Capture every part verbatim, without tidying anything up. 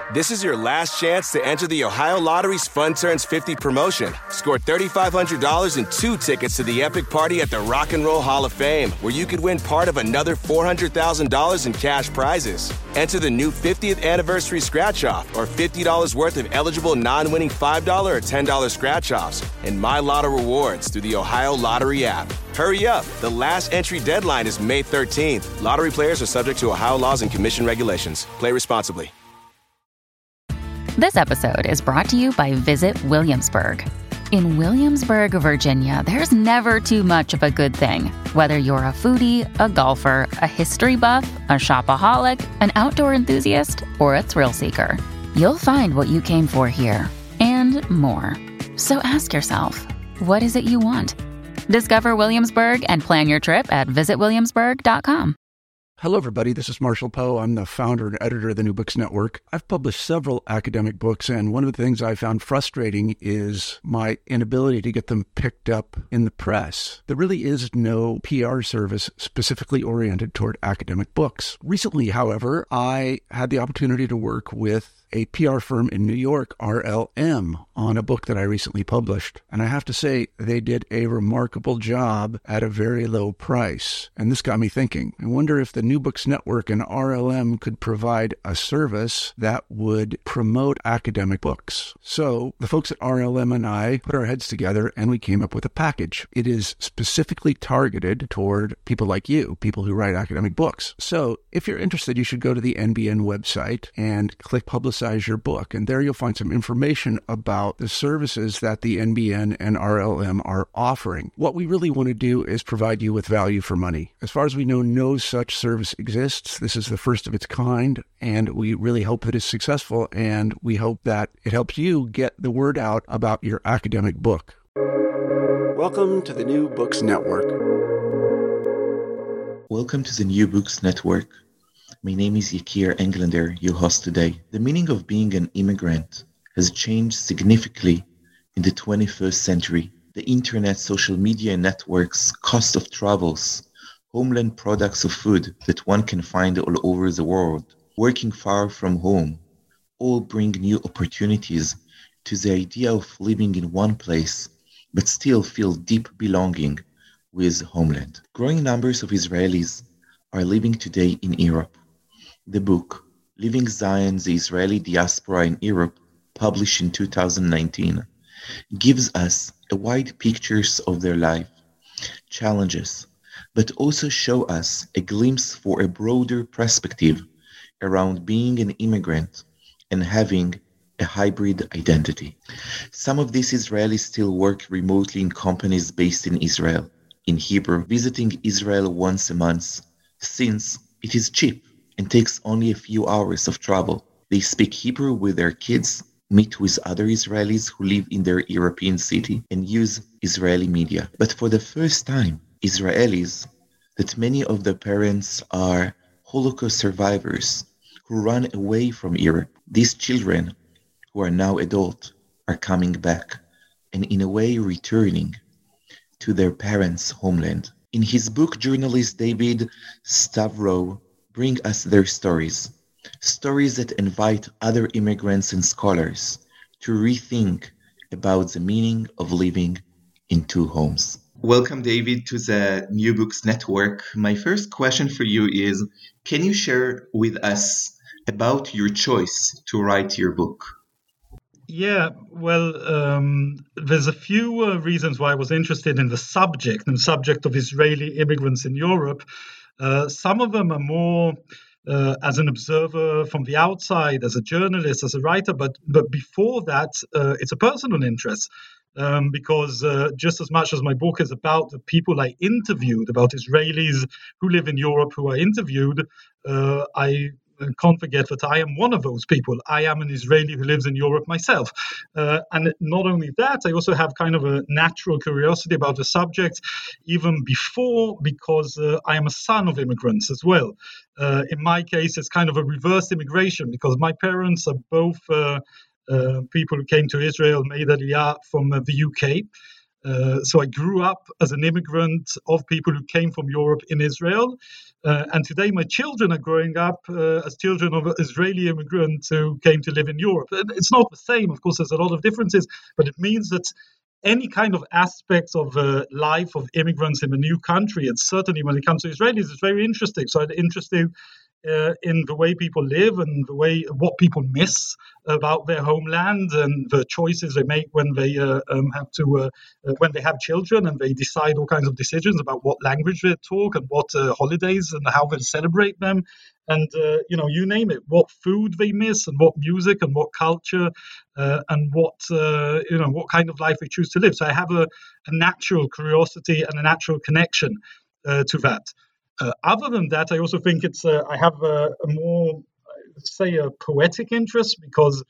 This is your last chance to enter the Ohio Lottery's Fun Turns fifty promotion. Score three thousand five hundred dollars and two tickets to the epic party at the Rock and Roll Hall of Fame, where you could win part of another four hundred thousand dollars in cash prizes. Enter the new fiftieth anniversary scratch-off or fifty dollars worth of eligible non-winning five dollars or ten dollars scratch-offs and My Lotto rewards through the Ohio Lottery app. Hurry up. The last entry deadline is May thirteenth. Lottery players are subject to Ohio laws and commission regulations. Play responsibly. This episode is brought to you by Visit Williamsburg. In Williamsburg, Virginia, there's never too much of a good thing. Whether you're a foodie, a golfer, a history buff, a shopaholic, an outdoor enthusiast, or a thrill seeker, you'll find what you came for here and more. So ask yourself, what is it you want? Discover Williamsburg and plan your trip at visit williamsburg dot com. Hello, everybody. This is Marshall Poe. I'm the founder and editor of the New Books Network. I've published several academic books, and one of the things I found frustrating is my inability to get them picked up in the press. There really is no P R service specifically oriented toward academic books. Recently, however, I had the opportunity to work with a P R firm in New York, R L M, on a book that I recently published. And I have to say, they did a remarkable job at a very low price. And this got me thinking. I wonder if the New Books Network and R L M could provide a service that would promote academic books. So the folks at R L M and I put our heads together and we came up with a package. It is specifically targeted toward people like you, people who write academic books. So if you're interested, you should go to the N B N website and click Publicize your book. And there you'll find some information about the services that the N B N and R L M are offering. What we really want to do is provide you with value for money. As far as we know, no such service exists. This is the first of its kind, and we really hope that it's successful, and we hope that it helps you get the word out about your academic book. Welcome to the New Books Network. Welcome to the New Books Network. My name is Yakir Englander, your host today. The meaning of being an immigrant has changed significantly in the twenty-first century. The internet, social media networks, cost of travels, homeland products of food that one can find all over the world, working far from home, all bring new opportunities to the idea of living in one place, but still feel deep belonging with homeland. Growing numbers of Israelis are living today in Europe. The book, Living Zion, the Israeli Diaspora in Europe, published in two thousand nineteen, gives us a wide picture of their life, challenges, but also show us a glimpse for a broader perspective around being an immigrant and having a hybrid identity. Some of these Israelis still work remotely in companies based in Israel, in Hebrew, visiting Israel once a month, since it is cheap and takes only a few hours of travel. They speak Hebrew with their kids, meet with other Israelis who live in their European city, and use Israeli media. But for the first time, Israelis, that many of their parents are Holocaust survivors who ran away from Europe. These children, who are now adult, are coming back and in a way returning to their parents' homeland. In his book, journalist David Stavro bring us their stories, stories that invite other immigrants and scholars to rethink about the meaning of living in two homes. Welcome, David, to the New Books Network. My first question for you is, can you share with us about your choice to write your book? Yeah, well, um, there's a few uh, reasons why I was interested in the subject, and the subject of Israeli immigrants in Europe. Uh, some of them are more uh, as an observer from the outside, as a journalist, as a writer, but but before that, uh, it's a personal interest. Um, because uh, just as much as my book is about the people I interviewed, about Israelis who live in Europe who are interviewed, uh, I can't forget that I am one of those people. I am an Israeli who lives in Europe myself. Uh, and not only that, I also have kind of a natural curiosity about the subject, even before, because uh, I am a son of immigrants as well. Uh, in my case, it's kind of a reverse immigration, because my parents are both uh, uh, people who came to Israel, made Aliyah from uh, the U K. Uh, so I grew up as an immigrant of people who came from Europe in Israel. Uh, and today my children are growing up uh, as children of Israeli immigrants who came to live in Europe. And it's not the same. Of course, there's a lot of differences, but it means that any kind of aspects of uh, life of immigrants in a new country, and certainly when it comes to Israelis, it's very interesting. So I'm interested Uh, in the way people live and the way what people miss about their homeland and the choices they make when they uh, um, have to uh, uh, when they have children and they decide all kinds of decisions about what language they talk and what uh, holidays and how they celebrate them, and uh, you know, you name it, what food they miss and what music and what culture uh, and what uh, you know, what kind of life they choose to live. So I have a, a natural curiosity and a natural connection uh, to that. Uh, other than that, I also think it's uh, I have a, a more, say, a poetic interest, because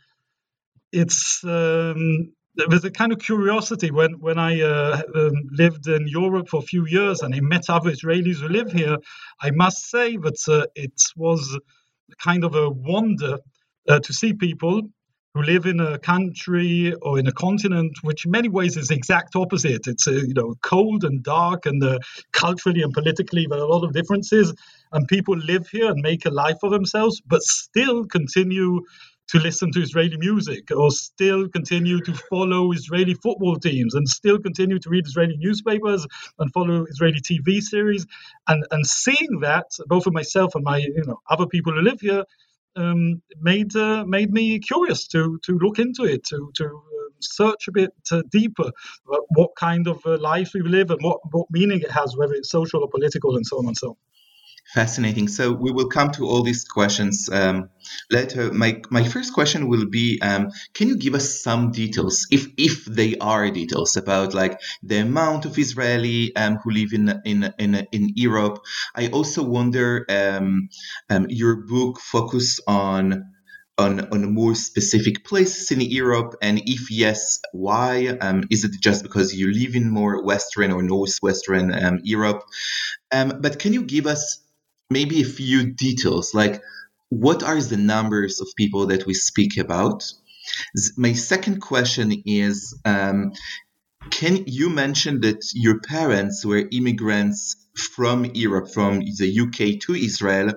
it's um, there's a kind of curiosity when when I uh, um, lived in Europe for a few years and I met other Israelis who live here. I must say that uh, it was kind of a wonder uh, to see people who live in a country or in a continent which in many ways is the exact opposite. It's uh, you know, cold and dark, and uh, culturally and politically there are a lot of differences, and people live here and make a life for themselves, but still continue to listen to Israeli music, or still continue to follow Israeli football teams, and still continue to read Israeli newspapers and follow Israeli T V series. And and seeing that, both for myself and my, you know, other people who live here, Um, made uh, made me curious to to look into it, to to um, search a bit uh, deeper about what kind of uh, life we live and what, what meaning it has, whether it's social or political, and so on and so on. Fascinating. So we will come to all these questions um, later. My my first question will be: um, can you give us some details, if if they are details, about like the amount of Israeli um, who live in in in in Europe? I also wonder, um, um, your book focus on on on more specific places in Europe, and if yes, why? Um, is it just because you live in more Western or Northwestern um, Europe? Um, but can you give us maybe a few details, like what are the numbers of people that we speak about? My second question is, um, can you mention that your parents were immigrants from Europe, from the U K to Israel?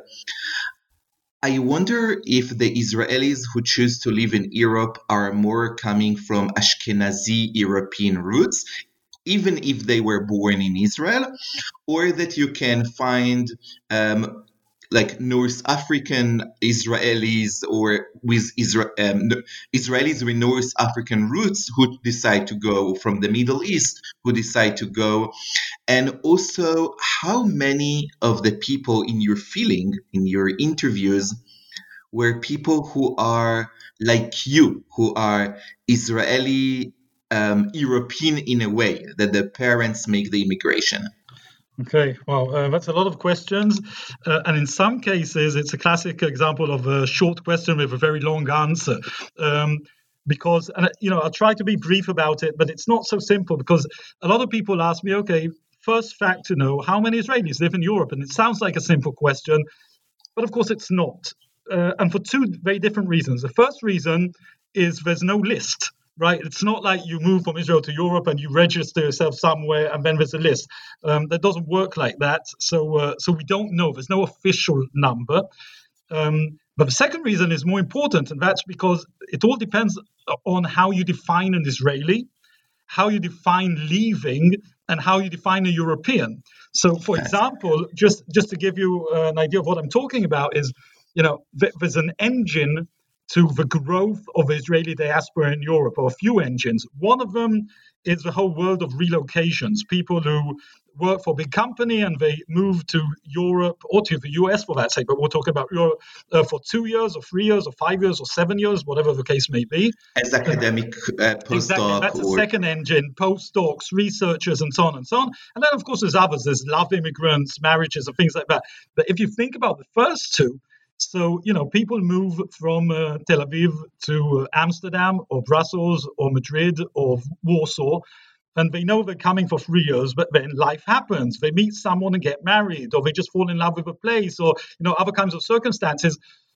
I wonder if the Israelis who choose to live in Europe are more coming from Ashkenazi European roots, even if they were born in Israel, or that you can find um, like North African Israelis or with Isra- um, Israelis with North African roots who decide to go from the Middle East, who decide to go. And also, how many of the people in your feeling, in your interviews, were people who are like you, who are Israeli Um, European in a way, that the parents make the immigration? Okay, well, uh, that's a lot of questions. Uh, and in some cases, it's a classic example of a short question with a very long answer. Um, because, and you know, I'll try to be brief about it, but it's not so simple, because a lot of people ask me, okay, first fact to know, how many Israelis live in Europe? And it sounds like a simple question, but of course it's not. Uh, and for two very different reasons. The first reason is there's no list. Right, it's not like you move from Israel to Europe and you register yourself somewhere and then there's a list. Um, that doesn't work like that. So, uh, so we don't know. There's no official number. Um, but the second reason is more important, and that's because it all depends on how you define an Israeli, how you define leaving, and how you define a European. So, for example, just just to give you an idea of what I'm talking about is, you know, there's an engine to the growth of Israeli diaspora in Europe, or a few engines. One of them is the whole world of relocations, people who work for a big company and they move to Europe or to the U S for that sake, but we're talking about Europe uh, for two years or three years or five years or seven years, whatever the case may be. As academic uh, postdoc. Exactly, that's or... a second engine, postdocs, researchers, and so on and so on. And then, of course, there's others. There's love immigrants, marriages, and things like that. But if you think about the first two, so, you know, people move from uh, Tel Aviv to uh, Amsterdam or Brussels or Madrid or Warsaw, and they know they're coming for three years, but then life happens. They meet someone and get married, or they just fall in love with a place, or, you know, other kinds of circumstances.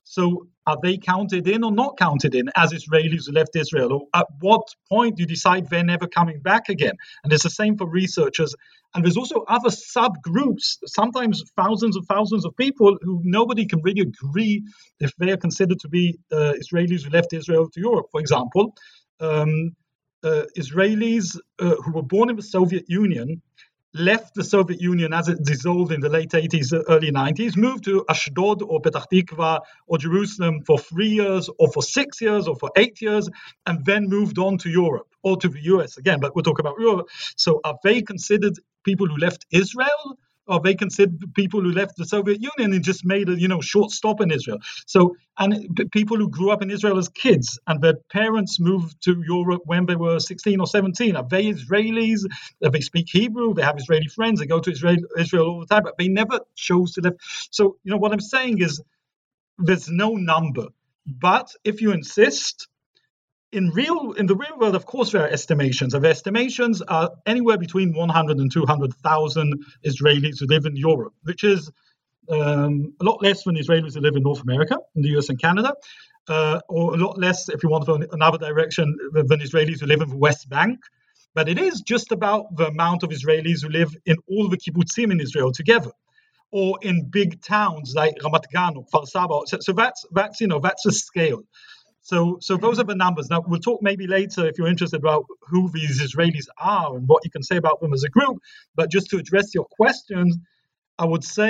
So are they counted in or not counted in as Israelis who left Israel? Or at what point do you decide they're never coming back again? And it's the same for researchers. And there's also other subgroups, sometimes thousands and thousands of people who nobody can really agree if they are considered to be uh, Israelis who left Israel to Europe. For example, um, uh, Israelis uh, who were born in the Soviet Union left the Soviet Union as it dissolved in the late eighties, early nineties, moved to Ashdod or Petah Tikva or Jerusalem for three years or for six years or for eight years, and then moved on to Europe or to the U S again, but we're talking about Europe. So are they considered people who left Israel? Or are they considered people who left the Soviet Union and just made a you know short stop in Israel? So, and p- people who grew up in Israel as kids and their parents moved to Europe when they were sixteen or seventeen. Are they Israelis? They speak Hebrew, they have Israeli friends, they go to Israel, Israel all the time, but they never chose to live. So, you know, what I'm saying is there's no number. But if you insist, In real, in the real world, of course, there are estimations. And the estimations are anywhere between one hundred and two hundred thousand Israelis who live in Europe, which is um, a lot less than Israelis who live in North America, in the U S and Canada, uh, or a lot less, if you want to go in another direction, than Israelis who live in the West Bank. But it is just about the amount of Israelis who live in all the kibbutzim in Israel together, or in big towns like Ramat Gan or Kfar Saba. So, so that's that's you know that's the scale. So, so those are the numbers. Now, we'll talk maybe later if you're interested about who these Israelis are and what you can say about them as a group. But just to address your questions, I would say,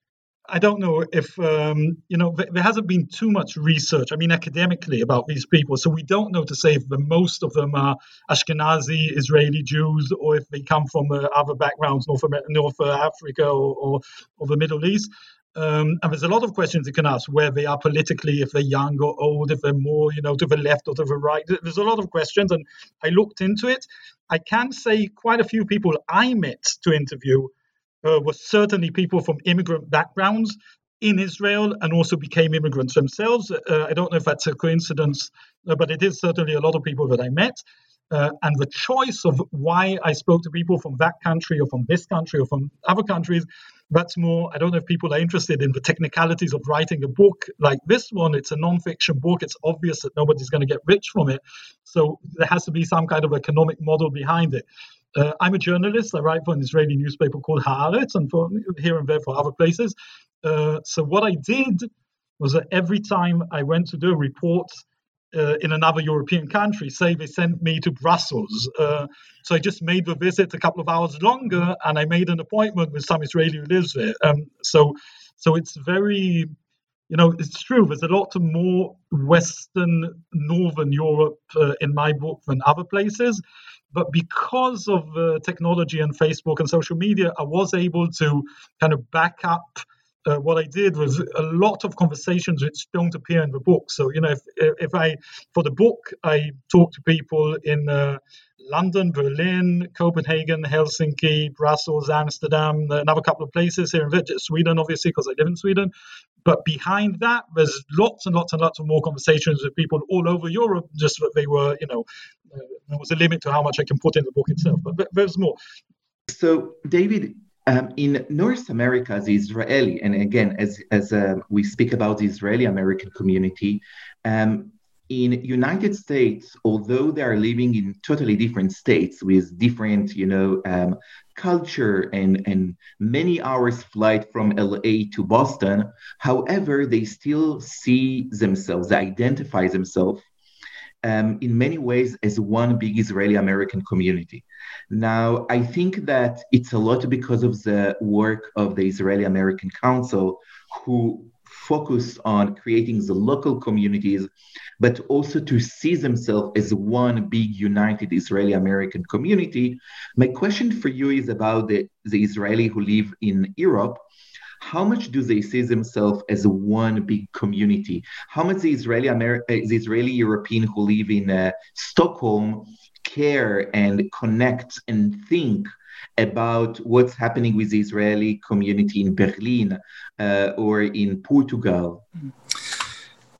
I don't know if, um, you know, th- there hasn't been too much research, I mean, academically about these people. So we don't know to say if the, most of them are Ashkenazi Israeli Jews or if they come from uh, other backgrounds, North, Amer- North uh, Africa or, or, or the Middle East. Um, and there's a lot of questions you can ask where they are politically, if they're young or old, if they're more, you know, to the left or to the right. There's a lot of questions, and I looked into it. I can say quite a few people I met to interview uh, were certainly people from immigrant backgrounds in Israel and also became immigrants themselves. Uh, I don't know if that's a coincidence, uh, but it is certainly a lot of people that I met. Uh, and the choice of why I spoke to people from that country or from this country or from other countries, that's more, I don't know if people are interested in the technicalities of writing a book like this one. It's a non-fiction book. It's obvious that nobody's going to get rich from it. So there has to be some kind of economic model behind it. Uh, I'm a journalist. I write for an Israeli newspaper called Haaretz and for here and there for other places. Uh, so what I did was that every time I went to do a report Uh, in another European country, say they sent me to Brussels. Uh, so I just made the visit a couple of hours longer, and I made an appointment with some Israeli who lives there. Um, so, so it's very, you know, it's true. There's a lot more Western, Northern Europe uh, in my book than other places. But because of uh, technology and Facebook and social media, I was able to kind of back up. Uh, what I did was a lot of conversations which don't appear in the book. So, you know, if if I, for the book, I talked to people in uh, London, Berlin, Copenhagen, Helsinki, Brussels, Amsterdam, another couple of places here in Sweden, obviously, because I live in Sweden. But behind that, there's lots and lots and lots of more conversations with people all over Europe, just that they were, you know, uh, there was a limit to how much I can put in the book itself. But there's more. So, David, Um, in North America, the Israeli, and again, as as uh, we speak about the Israeli-American community, um, in United States, although they are living in totally different states with different, you know, um, culture and, and many hours flight from L A to Boston, however, they still see themselves, they identify themselves Um, in many ways as one big Israeli-American community. Now, I think that it's a lot because of the work of the Israeli-American Council, who focus on creating the local communities, but also to see themselves as one big united Israeli-American community. My question for you is about the, the Israeli who live in Europe. How much do they see themselves as one big community? How much the Israeli Ameri- the Israeli European who live in uh, Stockholm care and connect and think about what's happening with the Israeli community in Berlin uh, or in Portugal?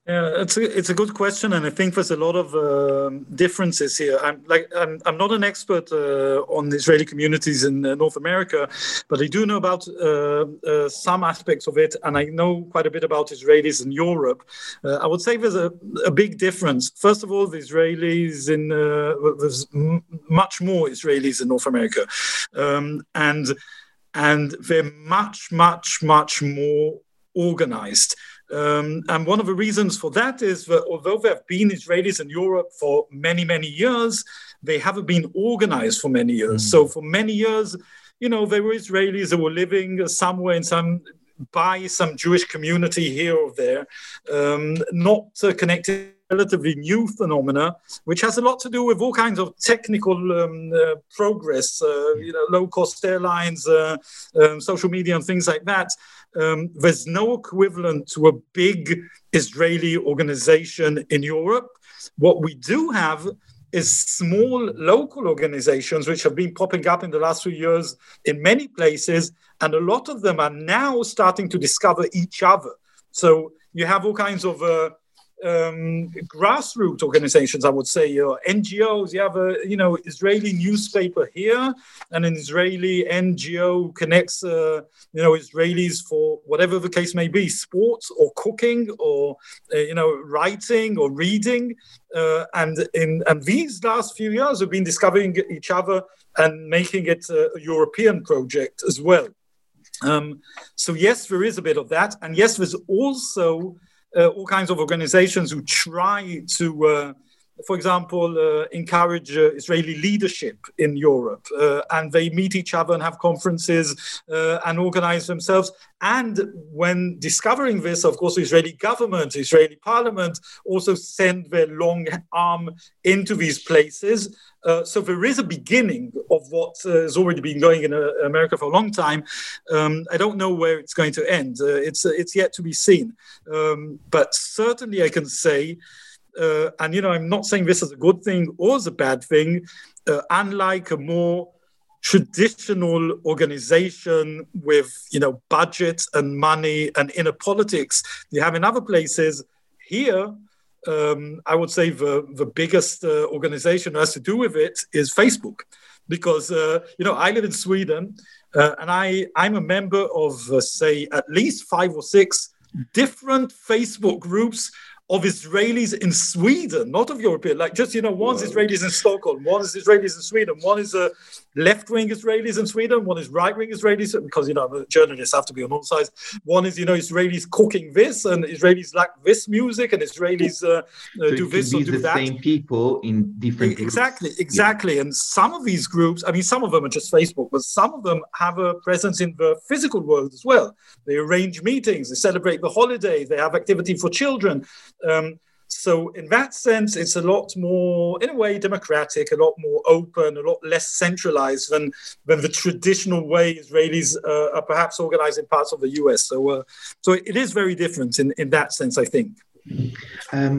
Yeah, it's a it's a good question, and I think there's a lot of uh, differences here. I'm like I'm I'm not an expert uh, on Israeli communities in uh, North America, but I do know about uh, uh, some aspects of it, and I know quite a bit about Israelis in Europe. Uh, I would say there's a, a big difference. First of all, the Israelis in uh, there's m- much more Israelis in North America, um, and and they're much much much more organized. Um, and one of the reasons for that is that although there have been Israelis in Europe for many, many years, they haven't been organized for many years. Mm. So for many years, you know, there were Israelis that were living somewhere in some, by some Jewish community here or there, um, not uh, connected, relatively new phenomena, which has a lot to do with all kinds of technical um, uh, progress, uh, you know, low-cost airlines, uh, um, social media and things like that. Um, there's no equivalent to a big Israeli organization in Europe. What we do have is small local organizations which have been popping up in the last few years in many places, and a lot of them are now starting to discover each other. So you have all kinds of uh, um, grassroots organizations, I would say, uh, N G Os. You have a you know Israeli newspaper here, and an Israeli N G O who connects uh, you know Israelis for whatever the case may be, sports or cooking or uh, you know writing or reading. Uh, and in and these last few years have been discovering each other and making it a, a European project as well. Um, so yes, there is a bit of that, and yes, there's also Uh, all kinds of organizations who try to, uh, for example, uh, encourage uh, Israeli leadership in Europe. Uh, and they meet each other and have conferences uh, and organize themselves. And when discovering this, of course, the Israeli government, the Israeli parliament also send their long arm into these places. Uh, so there is a beginning of what uh, has already been going in uh, America for a long time. Um, I don't know where it's going to end. Uh, it's uh, it's yet to be seen. Um, but certainly I can say, uh, and you know, I'm not saying this is a good thing or as a bad thing, uh, unlike a more traditional organization with, you know, budget and money and inner politics you have in other places, here, Um, I would say the, the biggest uh, organization that has to do with it is Facebook, because, uh, you know, I live in Sweden uh, and I, I'm a member of, uh, say, at least five or six different Facebook groups of Israelis in Sweden, not of European, like just, you know, one's Whoa. Israelis in Stockholm, one is Israelis in Sweden, one is uh, left-wing Israelis in Sweden, one is right-wing Israelis, because, you know, journalists have to be on all sides. One is, you know, Israelis cooking this, and Israelis like this music, and Israelis uh, uh, so do this or do the that. Same people in different groups. Exactly, exactly. Yeah. And some of these groups, I mean, some of them are just Facebook, but some of them have a presence in the physical world as well. They arrange meetings, they celebrate the holiday, they have activity for children. Um, so in that sense, it's a lot more, in a way, democratic, a lot more open, a lot less centralized than, than the traditional way Israelis uh, are perhaps organized in parts of the U S. So uh, so it is very different in, in that sense, I think. Um,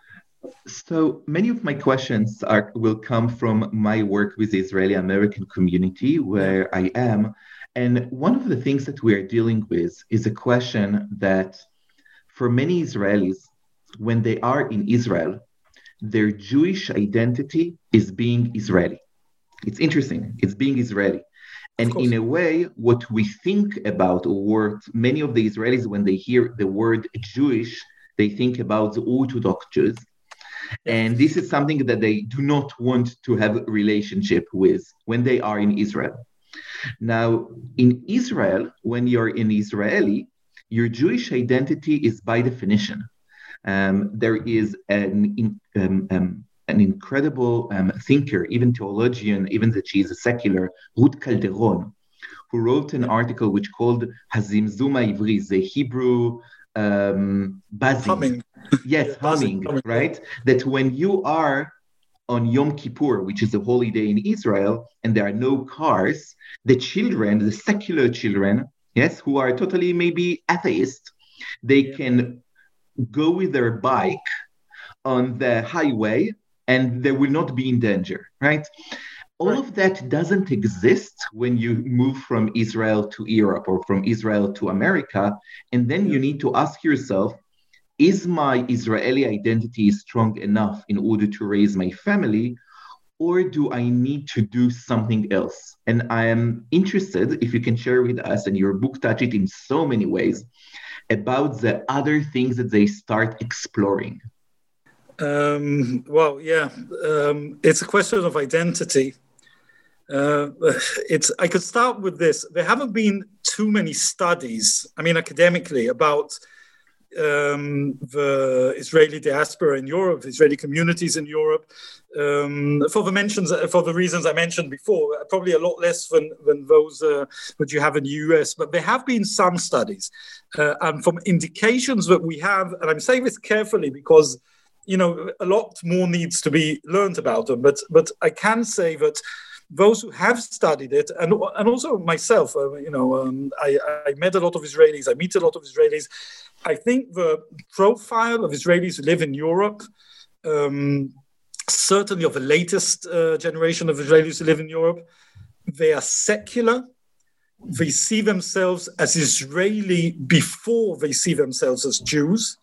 so many of my questions are will come from my work with the Israeli American community where I am. And one of the things that we are dealing with is a question that for many Israelis, when they are in Israel, their Jewish identity is being Israeli. It's interesting. It's being Israeli. And in a way, what we think about, or what many of the Israelis, when they hear the word Jewish, they think about the Orthodox Jews. And this is something that they do not want to have a relationship with when they are in Israel. Now, in Israel, when you're an Israeli, your Jewish identity is by definition. Um, there is an, um, um, an incredible um, thinker, even theologian, even that she is a secular, Ruth Calderon, who wrote an article which called Hazimzum Ivri, the Hebrew um, buzzing. Humming. Yes, yeah, humming, buzzing, right? That when you are on Yom Kippur, which is a holiday in Israel, and there are no cars, the children, the secular children, yes, who are totally maybe atheists, they yeah. can go with their bike on the highway and they will not be in danger, right? All right. of that doesn't exist when you move from Israel to Europe or from Israel to America. And then you need to ask yourself, is my Israeli identity strong enough in order to raise my family, or do I need to do something else? And I am interested, if you can share with us, and your book touched it in so many ways, about the other things that they start exploring. Um, well, yeah, um, it's a question of identity. Uh, it's. I could start with this. There haven't been too many studies, I mean, academically, about um, the Israeli diaspora in Europe, Israeli communities in Europe, um, for the mentions, for the reasons I mentioned before, probably a lot less than, than those uh, that you have in the U S, but there have been some studies. Uh, and from indications that we have, and I'm saying this carefully because, you know, a lot more needs to be learned about them, but, but I can say that those who have studied it, and, and also myself, uh, you know, um, I, I met a lot of Israelis, I meet a lot of Israelis. I think the profile of Israelis who live in Europe, um, certainly of the latest uh, generation of Israelis who live in Europe, they are secular. They see themselves as Israeli before they see themselves as Jews.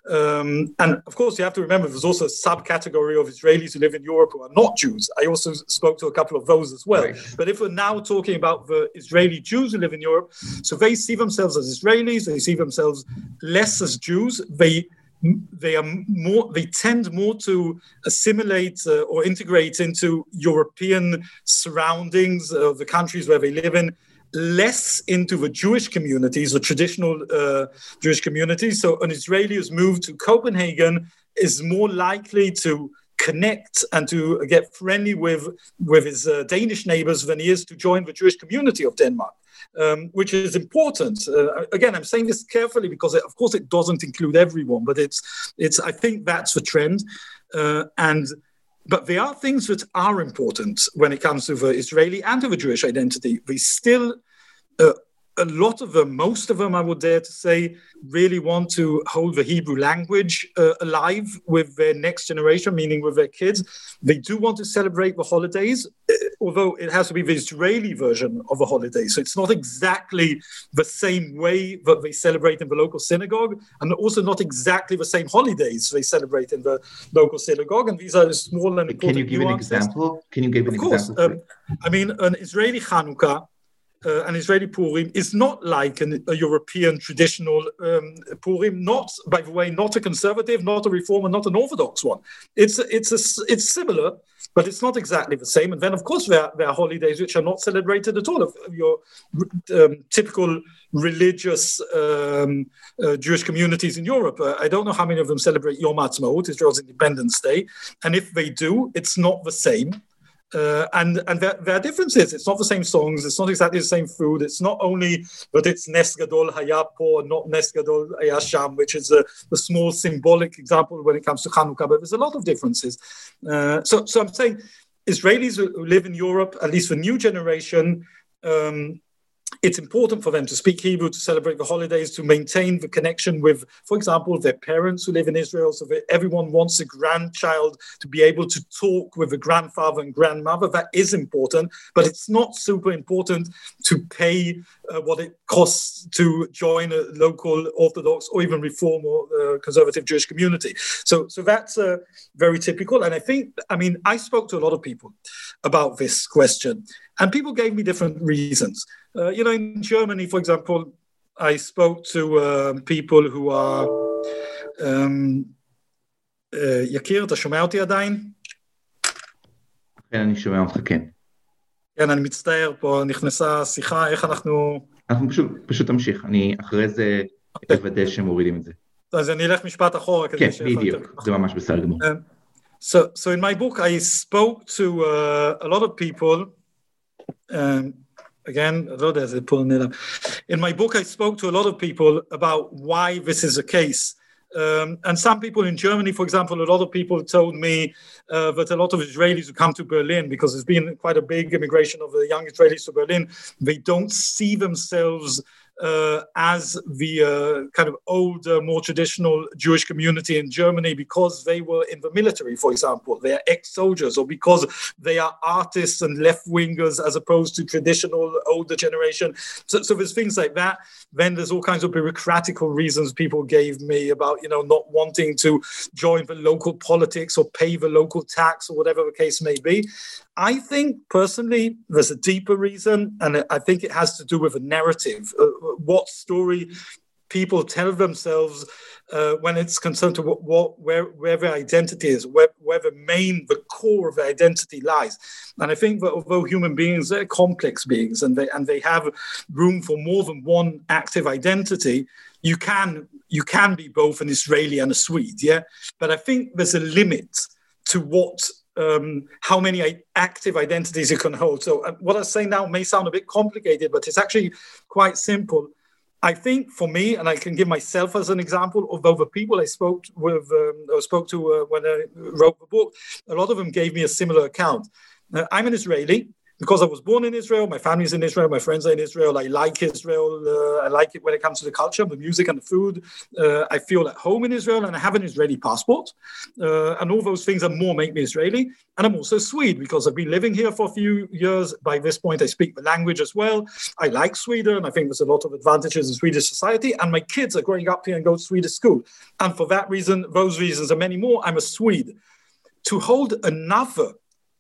Um, and of course, you have to remember there's also a subcategory of Israelis who live in Europe who are not Jews. I also spoke to a couple of those as well. Right. But if we're now talking about the Israeli Jews who live in Europe, so they see themselves as Israelis, they see themselves less as Jews. They they are more. They tend more to assimilate uh, or integrate into European surroundings of the countries where they live in, less into the Jewish communities, the traditional uh, Jewish communities. So an Israeli who's moved to Copenhagen is more likely to connect and to get friendly with, with his uh, Danish neighbors than he is to join the Jewish community of Denmark, um, which is important. Uh, again, I'm saying this carefully because, it, of course, it doesn't include everyone, but it's, it's. I think that's the trend. Uh, and But there are things that are important when it comes to the Israeli and to the Jewish identity. We still, uh, a lot of them, most of them, I would dare to say, really want to hold the Hebrew language uh, alive with their next generation, meaning with their kids. They do want to celebrate the holidays, uh, although it has to be the Israeli version of the holidays. So it's not exactly the same way that they celebrate in the local synagogue, and also not exactly the same holidays they celebrate in the local synagogue. And these are the small and important Can you give nuances. an example? Can you give an of course, example? Um, I mean, an Israeli Hanukkah, Uh, an Israeli Purim is not like an, a European traditional um, Purim, not, by the way, not a conservative, not a reformer, not an Orthodox one. It's it's a, it's similar, but it's not exactly the same. And then, of course, there are, there are holidays which are not celebrated at all. Of your um, typical religious um, uh, Jewish communities in Europe. Uh, I don't know how many of them celebrate Yom Ha'atzmaut, Israel's Independence Day. And if they do, it's not the same. Uh, and and there, there are differences. It's not the same songs. It's not exactly the same food. It's not only that it's Nes Gadol Haya Po, not Nes Gadol Haya Sham, which is a, a small symbolic example when it comes to Hanukkah. But there's a lot of differences. Uh, so, so I'm saying Israelis who, who live in Europe, at least the new generation, um, it's important for them to speak Hebrew, to celebrate the holidays, to maintain the connection with, for example, their parents who live in Israel. So that everyone wants a grandchild to be able to talk with the grandfather and grandmother. That is important, but it's not super important to pay uh, what it costs to join a local Orthodox or even Reform or uh, conservative Jewish community. So, so that's uh, very typical. And I think, I mean, I spoke to a lot of people about this question, and people gave me different reasons. Uh, you know, in Germany, for example, I spoke to uh, people who are... Um, uh, יקיר, אתה שומע אותי עדיין? כן, אני שומע אותך, כן. כן, אני מצטער, פה נכנסה שיחה, איך אנחנו... אנחנו פשוט, פשוט תמשיך, אני אחרי זה אוודא שמורידים את זה. אז אני אלך משפט אחורה. כן, בדיוק, זה ממש בסדר גמור. So, so in my book, I spoke to uh, a lot of people... Um, Again, in my book, I spoke to a lot of people about why this is the case. Um, and some people in Germany, for example, a lot of people told me uh, that a lot of Israelis who come to Berlin, because there's been quite a big immigration of the young Israelis to Berlin, they don't see themselves uh, as the uh, kind of older, more traditional Jewish community in Germany because they were in the military, for example. They are ex-soldiers, or because they are artists and left-wingers as opposed to traditional older generation. So, so there's things like that. Then there's all kinds of bureaucratical reasons people gave me about, you know, not wanting to join the local politics or pay the local tax or whatever the case may be. I think personally there's a deeper reason, and I think it has to do with a narrative. Uh, what story people tell themselves uh, when it's concerned to what, what where where their identity is, where, where the main, the core of their identity lies. And I think that although human beings are complex beings and they and they have room for more than one active identity, you can you can be both an Israeli and a Swede, yeah. But I think there's a limit to what. Um, how many active identities you can hold. So uh, what I say now may sound a bit complicated, but it's actually quite simple. I think for me, and I can give myself as an example, although the people I spoke with, um, or spoke to uh, when I wrote the book, a lot of them gave me a similar account. Uh, I'm an Israeli. Because I was born in Israel, my family's in Israel, my friends are in Israel, I like Israel, uh, I like it when it comes to the culture, the music and the food. Uh, I feel at home in Israel and I have an Israeli passport. Uh, and all those things and more make me Israeli. And I'm also Swede because I've been living here for a few years. By this point, I speak the language as well. I like Sweden. I think there's a lot of advantages in Swedish society. And my kids are growing up here and go to Swedish school. And for that reason, those reasons and many more, I'm a Swede. To hold another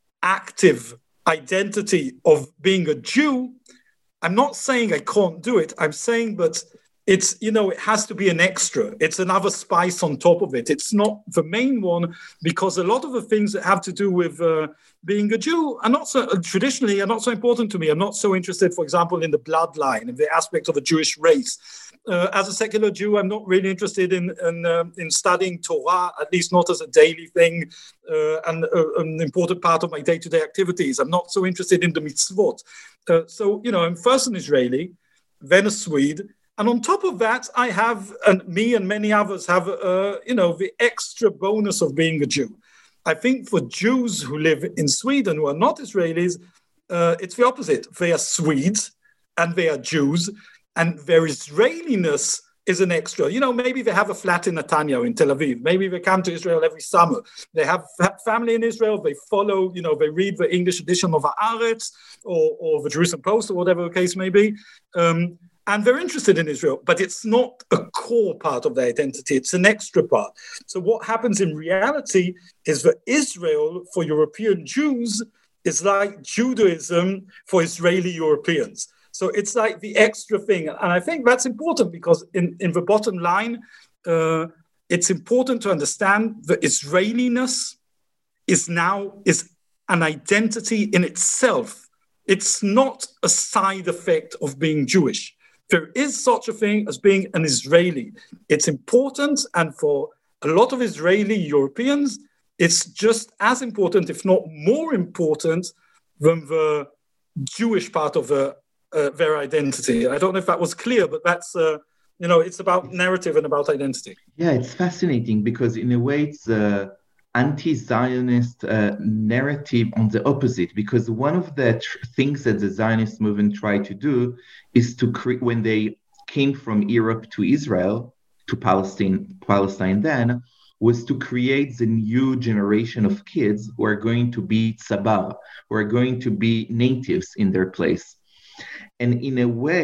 active identity of being a Jew, I'm not saying I can't do it. I'm saying that it's, you know, it has to be an extra. It's another spice on top of it. It's not the main one, because a lot of the things that have to do with uh, being a Jew are not so, uh, traditionally, are not so important to me. I'm not so interested, for example, in the bloodline, in the aspect of a Jewish race. Uh, as a secular Jew, I'm not really interested in in, uh, in studying Torah, at least not as a daily thing uh, and uh, an important part of my day-to-day activities. I'm not so interested in the mitzvot. Uh, so, you know, I'm first an Israeli, then a Swede. And on top of that, I have, and me and many others have, uh, you know, the extra bonus of being a Jew. I think for Jews who live in Sweden, who are not Israelis, uh, it's the opposite. They are Swedes and they are Jews. And their Israeliness is an extra. You know, maybe they have a flat in Netanya in Tel Aviv. Maybe they come to Israel every summer. They have fa- family in Israel. They follow, you know, they read the English edition of Haaretz or, or the Jerusalem Post or whatever the case may be. Um, and they're interested in Israel, but it's not a core part of their identity. It's an extra part. So what happens in reality is that Israel, for European Jews, is like Judaism for Israeli Europeans. So it's like the extra thing. And I think that's important because in, in the bottom line, uh, it's important to understand that Israeliness is now is an identity in itself. It's not a side effect of being Jewish. There is such a thing as being an Israeli. It's important. And for a lot of Israeli Europeans, it's just as important, if not more important, than the Jewish part of the Uh, their identity. I don't know if that was clear, but that's, uh, you know, it's about narrative and about identity. Yeah, it's fascinating because in a way it's uh, anti-Zionist uh, narrative on the opposite, because one of the tr- things that the Zionist movement tried to do is to create, when they came from Europe to Israel, to Palestine, Palestine then, was to create the new generation of kids who are going to be Tzabah, who are going to be natives in their place. And in a way,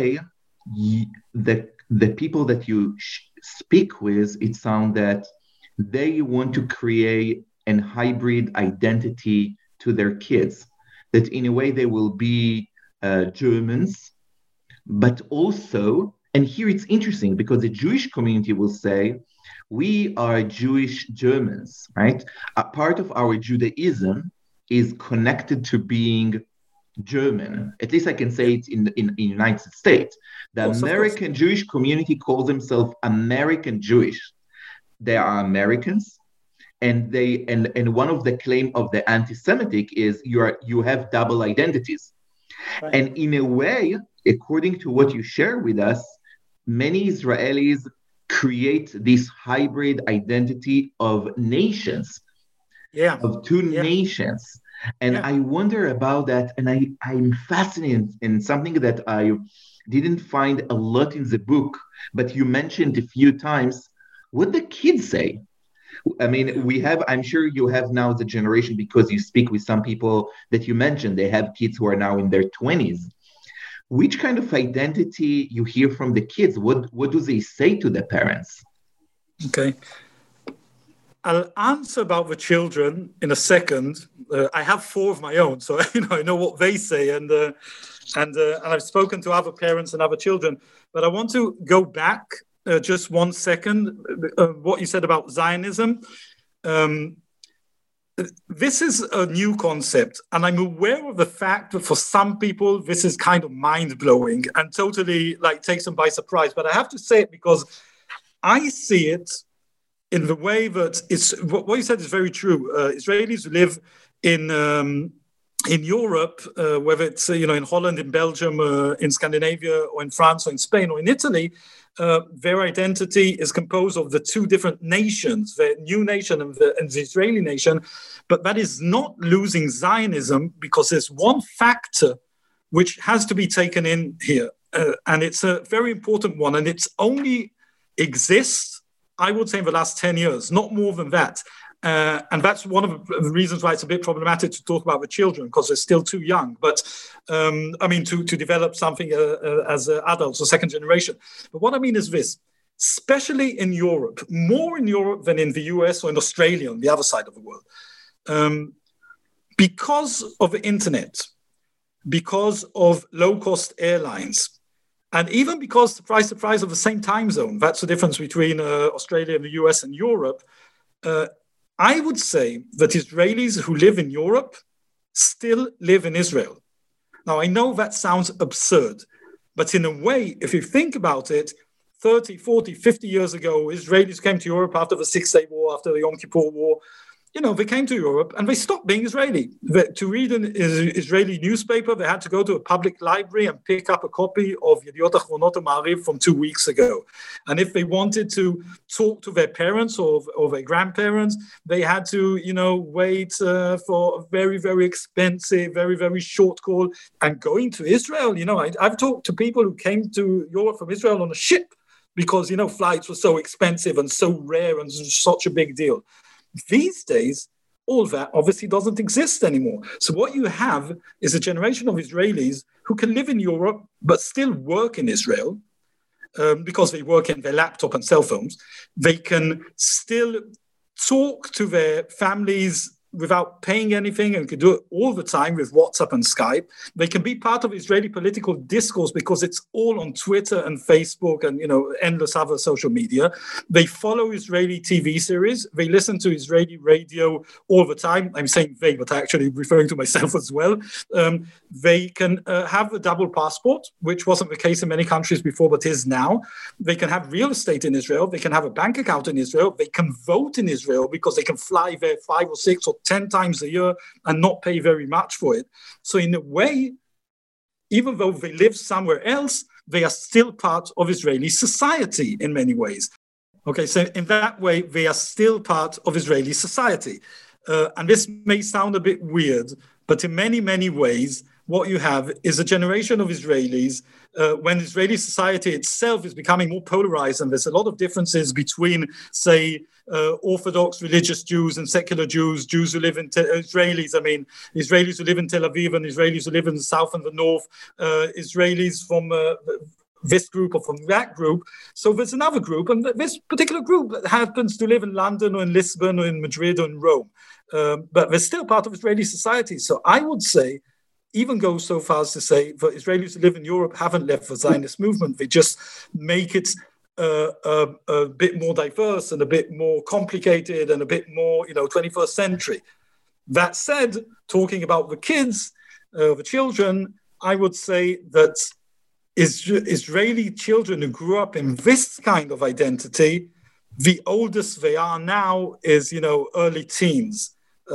the, the people that you sh- speak with, it sounds that they want to create a hybrid identity to their kids, that in a way they will be uh, Germans, but also, and here it's interesting because the Jewish community will say, we are Jewish Germans, right? A part of our Judaism is connected to being German. At least I can say it in in the United States. The course, American Jewish community calls themselves American Jewish. They are Americans, and they and, and one of the claim of the anti-Semitic is you are you have double identities. Right. And in a way, according to what you share with us, many Israelis create this hybrid identity of nations, yeah. of two yeah. nations. And Yeah. I wonder about that. And I, I'm fascinated in something that I didn't find a lot in the book, but you mentioned a few times what the kids say. I mean, we have, I'm sure you have now the generation, because you speak with some people that you mentioned, they have kids who are now in their twenties. Which kind of identity you hear from the kids? What, what do they say to their parents? Okay. I'll answer about the children in a second. Uh, I have four of my own, so you know I know what they say, and uh, and uh, and I've spoken to other parents and other children. But I want to go back uh, just one second. Uh, what you said about Zionism. Um, this is a new concept, and I'm aware of the fact that for some people this is kind of mind blowing and totally like takes them by surprise. But I have to say it because I see it in the way that it's what you said is very true. Uh, Israelis who live in um, in Europe, uh, whether it's uh, you know in Holland, in Belgium, uh, in Scandinavia, or in France, or in Spain, or in Italy, uh, their identity is composed of the two different nations, the new nation and the, and the Israeli nation. But that is not losing Zionism, because there's one factor which has to be taken in here, uh, and it's a very important one, and it's only exists, I would say, in the last ten years, not more than that. Uh, and that's one of the reasons why it's a bit problematic to talk about the children, because they're still too young. But um, I mean, to, to develop something uh, uh, as uh, adults or second generation. But what I mean is this, especially in Europe, more in Europe than in the U S or in Australia, on the other side of the world, um, because of the internet, because of low-cost airlines, and even because, surprise, surprise, of the same time zone, that's the difference between uh, Australia, the U S, and Europe. Uh, I would say that Israelis who live in Europe still live in Israel. Now, I know that sounds absurd, but in a way, if you think about it, thirty, forty, fifty years ago, Israelis came to Europe after the Six-Day War, after the Yom Kippur War. You know, they came to Europe and they stopped being Israeli. They, to read an Israeli newspaper, they had to go to a public library and pick up a copy of Yediot Achronot Ma'ariv from two weeks ago. And if they wanted to talk to their parents or, or their grandparents, they had to, you know, wait uh, for a very, very expensive, very, very short call. And going to Israel, you know, I, I've talked to people who came to Europe from Israel on a ship because, you know, flights were so expensive and so rare and such a big deal. These days, all that obviously doesn't exist anymore. So what you have is a generation of Israelis who can live in Europe but still work in Israel um, because they work in their laptop and cell phones. They can still talk to their families without paying anything and can do it all the time with WhatsApp and Skype. They can be part of Israeli political discourse because it's all on Twitter and Facebook and, you know, endless other social media. They follow Israeli T V series. They listen to Israeli radio all the time. I'm saying they, but actually referring to myself as well. Um, they can uh, have a double passport, which wasn't the case in many countries before, but is now. They can have real estate in Israel. They can have a bank account in Israel. They can vote in Israel because they can fly there five or six or ten times a year and not pay very much for it. So in a way, even though they live somewhere else, they are still part of Israeli society in many ways. Okay, so in that way, they are still part of Israeli society. Uh, and this may sound a bit weird, but in many, many ways, what you have is a generation of Israelis uh, when Israeli society itself is becoming more polarized, and there's a lot of differences between, say, uh, Orthodox religious Jews and secular Jews, Jews who live in te- Israelis, I mean, Israelis who live in Tel Aviv and Israelis who live in the south and the north, uh, Israelis from uh, this group or from that group. So there's another group, and this particular group happens to live in London or in Lisbon or in Madrid or in Rome. Um, but they're still part of Israeli society. So I would say, even go so far as to say that Israelis who live in Europe haven't left the Zionist movement. They just make it uh, a, a bit more diverse and a bit more complicated and a bit more, you know, twenty-first century. That said, talking about the kids, uh, the children, I would say that is, Israeli children who grew up in this kind of identity, the oldest they are now is, you know, early teens.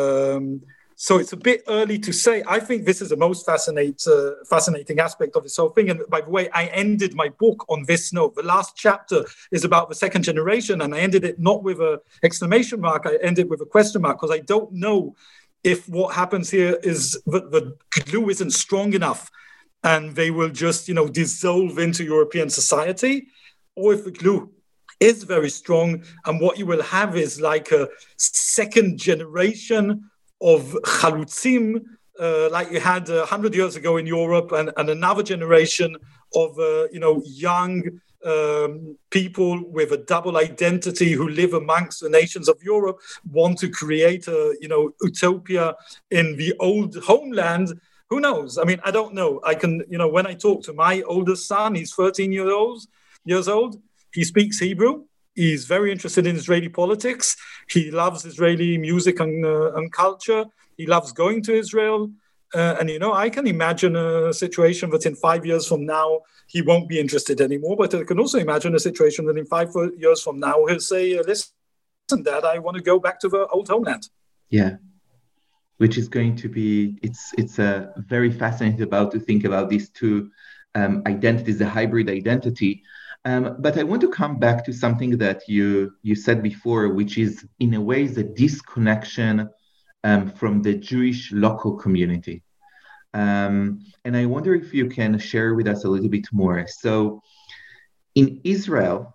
Um, So it's a bit early to say. I think this is the most fascinate, uh, fascinating aspect of this whole thing. And by the way, I ended my book on this note. The last chapter is about the second generation, and I ended it not with an exclamation mark. I ended with a question mark because I don't know if what happens here is that the glue isn't strong enough and they will just, you know, dissolve into European society, or if the glue is very strong and what you will have is like a second generation of chalutzim, uh, like you had a uh, hundred years ago in Europe, and, and another generation of, uh, you know, young um, people with a double identity who live amongst the nations of Europe, want to create a, you know, utopia in the old homeland. Who knows? I mean, I don't know. I can, you know, when I talk to my oldest son, he's thirteen years old, years old. He speaks Hebrew. He's very interested in Israeli politics. He loves Israeli music and, uh, and culture. He loves going to Israel. Uh, and, you know, I can imagine a situation that in five years from now, he won't be interested anymore. But I can also imagine a situation that in five years from now, he'll say, listen, Dad, I want to go back to the old homeland. Yeah, which is going to be, it's it's a uh, very fascinating about to think about these two um, identities, the hybrid identity. Um, but I want to come back to something that you you said before, which is in a way the disconnection um, from the Jewish local community. Um, and I wonder if you can share with us a little bit more. So in Israel,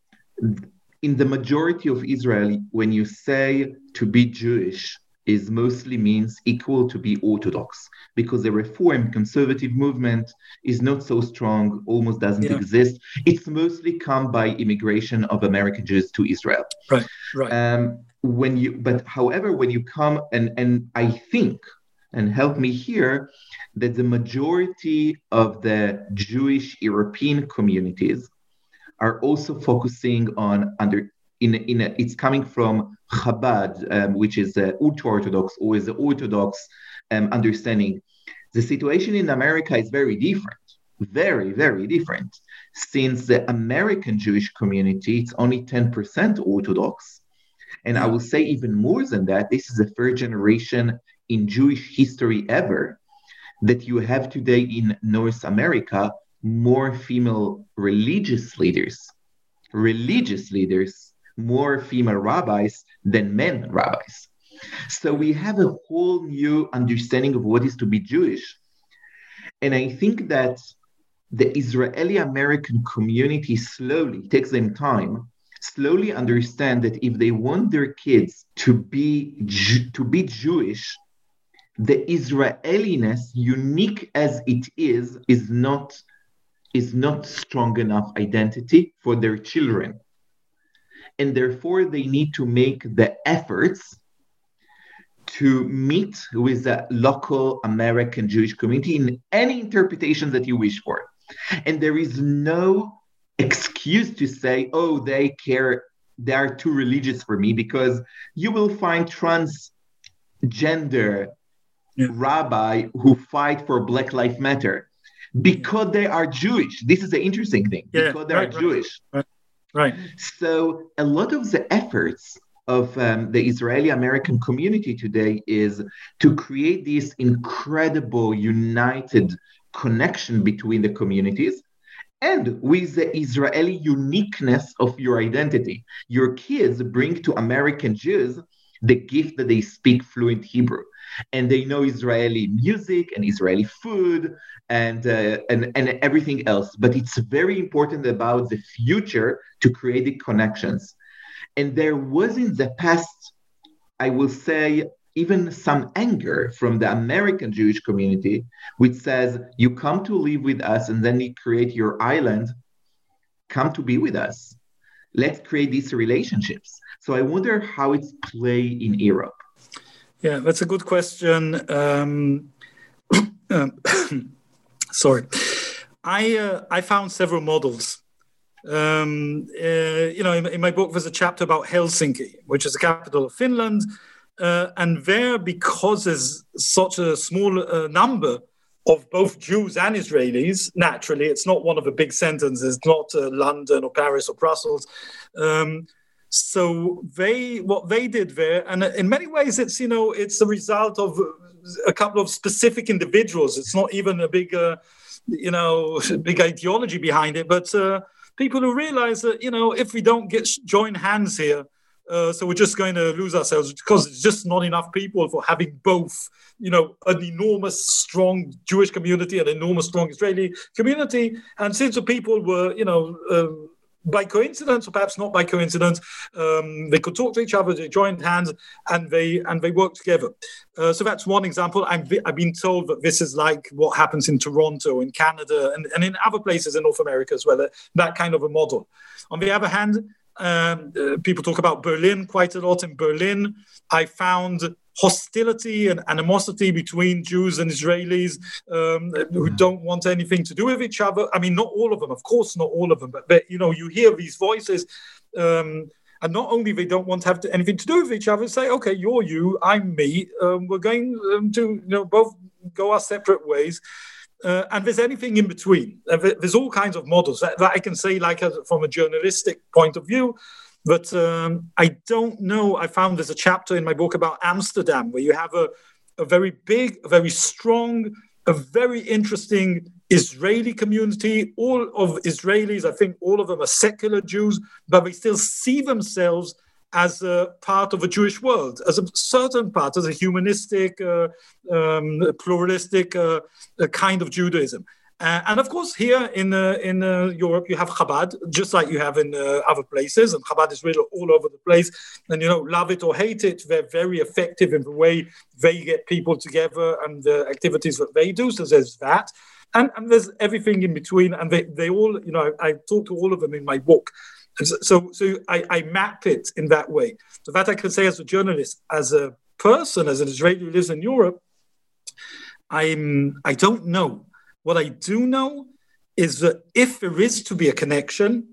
in the majority of Israel, when you say to be Jewish, is mostly means equal to be Orthodox, because the Reform conservative movement is not so strong, almost doesn't yeah. exist. It's mostly come by immigration of American Jews to Israel. Right, right. Um, when you, but however, when you come, and, and I think, and help me here, that the majority of the Jewish European communities are also focusing on under, in, in a, it's coming from Chabad, um, which is the ultra-Orthodox or is the Orthodox um, understanding. The situation in America is very different, very, very different. Since the American Jewish community, it's only ten percent Orthodox. And I will say even more than that, this is the third generation in Jewish history ever that you have today in North America more female religious leaders, religious leaders, more female rabbis than men rabbis. So we have a whole new understanding of what is to be Jewish. And I think that the Israeli-American community slowly, takes them time, slowly understand that if they want their kids to be, to be Jewish, the Israeliness, unique as it is, is not, is not strong enough identity for their children. And therefore, they need to make the efforts to meet with the local American Jewish community in any interpretation that you wish for. And there is no excuse to say, oh, they care, they are too religious for me, because you will find transgender yeah. rabbi who fight for Black Lives Matter because they are Jewish. This is the interesting thing, yeah, because they right, are Jewish. Right, right. So a lot of the efforts of um, the Israeli-American community today is to create this incredible united connection between the communities and with the Israeli uniqueness of your identity. Your kids bring to American Jews the gift that they speak fluent Hebrew, and they know Israeli music and Israeli food and, uh, and, and everything else. But it's very important about the future to create the connections. And there was in the past, I will say, even some anger from the American Jewish community, which says, you come to live with us and then you create your island, come to be with us. Let's create these relationships. So I wonder how it's played in Europe. Yeah, that's a good question. Um, um, sorry. I uh, I found several models. Um, uh, you know, in, in my book, there's a chapter about Helsinki, which is the capital of Finland. Uh, and there, because there's such a small uh, number of both Jews and Israelis, naturally, it's not one of the big centers. It's not uh, London or Paris or Brussels. Um, so they, what they did there, and in many ways, it's, you know, it's the result of a couple of specific individuals. It's not even a big, uh, you know, big ideology behind it, but uh, people who realize that, you know, if we don't get join hands here, Uh, so we're just going to lose ourselves because it's just not enough people for having both, you know, an enormous, strong Jewish community and an enormous, strong Israeli community. And since the people were, you know, um, by coincidence, or perhaps not by coincidence, um, they could talk to each other, they joined hands, and they and they worked together. Uh, so that's one example. I'm, I've been told that this is like what happens in Toronto, in Canada, and, and in other places in North America as well, that, that kind of a model. On the other hand, um, uh, people talk about Berlin quite a lot. In Berlin, I found hostility and animosity between Jews and Israelis um, who don't want anything to do with each other. I mean, not all of them, of course, not all of them, but, but you know, you hear these voices, um, and not only they don't want to have to, anything to do with each other, say, okay, you're you, I'm me, um, we're going um, to, you know, both go our separate ways. Uh, and there's anything in between. Uh, there's all kinds of models that, that I can say, like as, from a journalistic point of view. But um, I don't know. I found there's a chapter in my book about Amsterdam where you have a, a very big, a very strong, a very interesting Israeli community. All of Israelis, I think all of them are secular Jews, but they still see themselves as a part of a Jewish world, as a certain part, as a humanistic, uh, um, pluralistic uh, kind of Judaism. Uh, and of course, here in uh, in uh, Europe, you have Chabad, just like you have in uh, other places. And Chabad is really all over the place. And, you know, love it or hate it, they're very effective in the way they get people together and the activities that they do. So there's that. And, and there's everything in between. And they, they all, you know, I, I talk to all of them in my book. So, so I, I map it in that way. So that I can say as a journalist, as a person, as an Israeli who lives in Europe, I'm, I don't know. What I do know is that if there is to be a connection,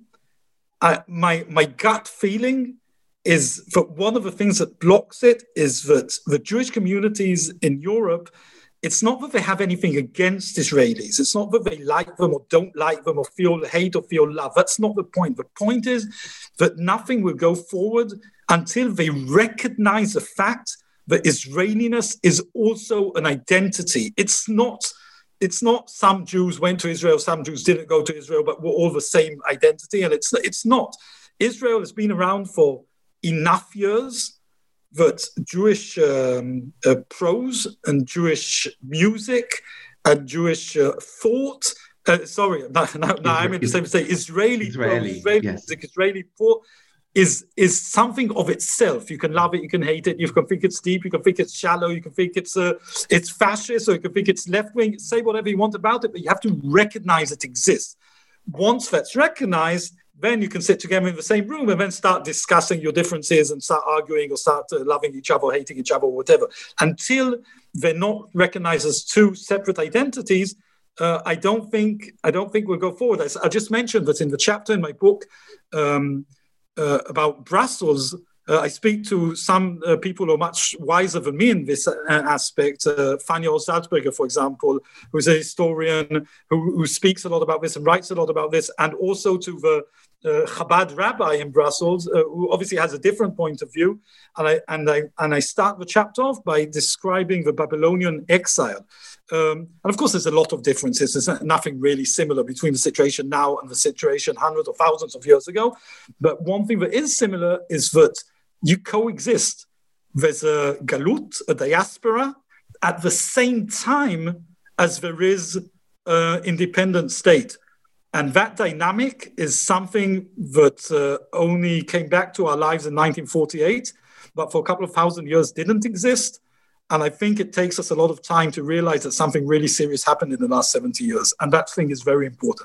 I, my, my gut feeling is that one of the things that blocks it is that the Jewish communities in Europe, it's not that they have anything against Israelis. It's not that they like them or don't like them or feel hate or feel love. That's not the point. The point is that nothing will go forward until they recognize the fact that Israeliness is also an identity. It's not, it's not some Jews went to Israel, some Jews didn't go to Israel, but we're all the same identity. And it's, it's not. Israel has been around for enough years that Jewish um, uh, prose and Jewish music and Jewish uh, thought, uh, sorry, no, no, no, I meant to say, say Israeli, Israeli, prose, Israeli yes. music, Israeli thought is, is something of itself. You can love it, you can hate it, you can think it's deep, you can think it's shallow, you can think it's uh, it's fascist, or you can think it's left-wing, say whatever you want about it, but you have to recognize it exists. Once that's recognized, then you can sit together in the same room and then start discussing your differences and start arguing or start uh, loving each other, or hating each other, or whatever. Until they're not recognized as two separate identities, uh, I don't think I don't think we'll go forward. I, I just mentioned that in the chapter in my book um, uh, about Brussels, uh, I speak to some uh, people who are much wiser than me in this uh, aspect. Uh, Fania Salzberger, for example, who's a historian who, who speaks a lot about this and writes a lot about this, and also to the Uh, Chabad rabbi in Brussels, uh, who obviously has a different point of view, and I and I and I start the chapter off by describing the Babylonian exile. Um, and of course, there's a lot of differences. There's nothing really similar between the situation now and the situation hundreds or thousands of years ago. But one thing that is similar is that you coexist. There's a galut, a diaspora, at the same time as there is an independent state. And that dynamic is something that uh, only came back to our lives in nineteen forty-eight, but for a couple of thousand years didn't exist. And I think it takes us a lot of time to realize that something really serious happened in the last seventy years. And that thing is very important.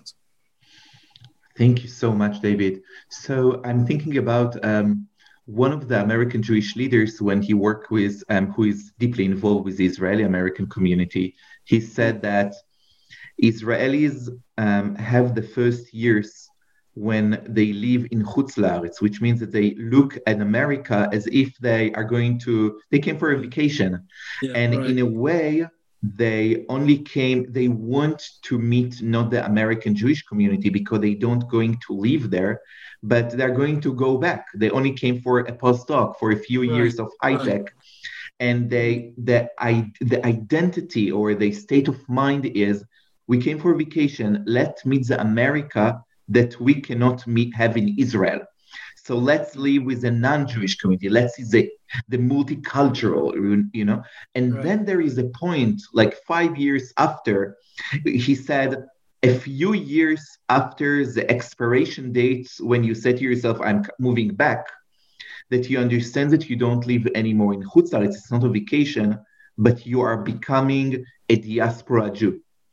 Thank you so much, David. So I'm thinking about um, one of the American Jewish leaders when he worked with, um, who is deeply involved with the Israeli-American community. He said that Israelis um, have the first years when they live in Chutz La'aretz, which means that they look at America as if they are going to, they came for a vacation. Yeah, and right. In a way, they only came, they want to meet not the American Jewish community because they don't going to live there, but they're going to go back. They only came for a postdoc, for a few right. years of high tech. Right. And they, the, I, the identity or the state of mind is, we came for vacation, let's meet the America that we cannot meet, have in Israel. So let's live with a non-Jewish community. Let's see the, the multicultural, you know. And right. then there is a point, like five years after, he said, a few years after the expiration date, when you say to yourself, I'm moving back, that you understand that you don't live anymore in Chutz La'aretz, it's not a vacation, but you are becoming a diaspora Jew.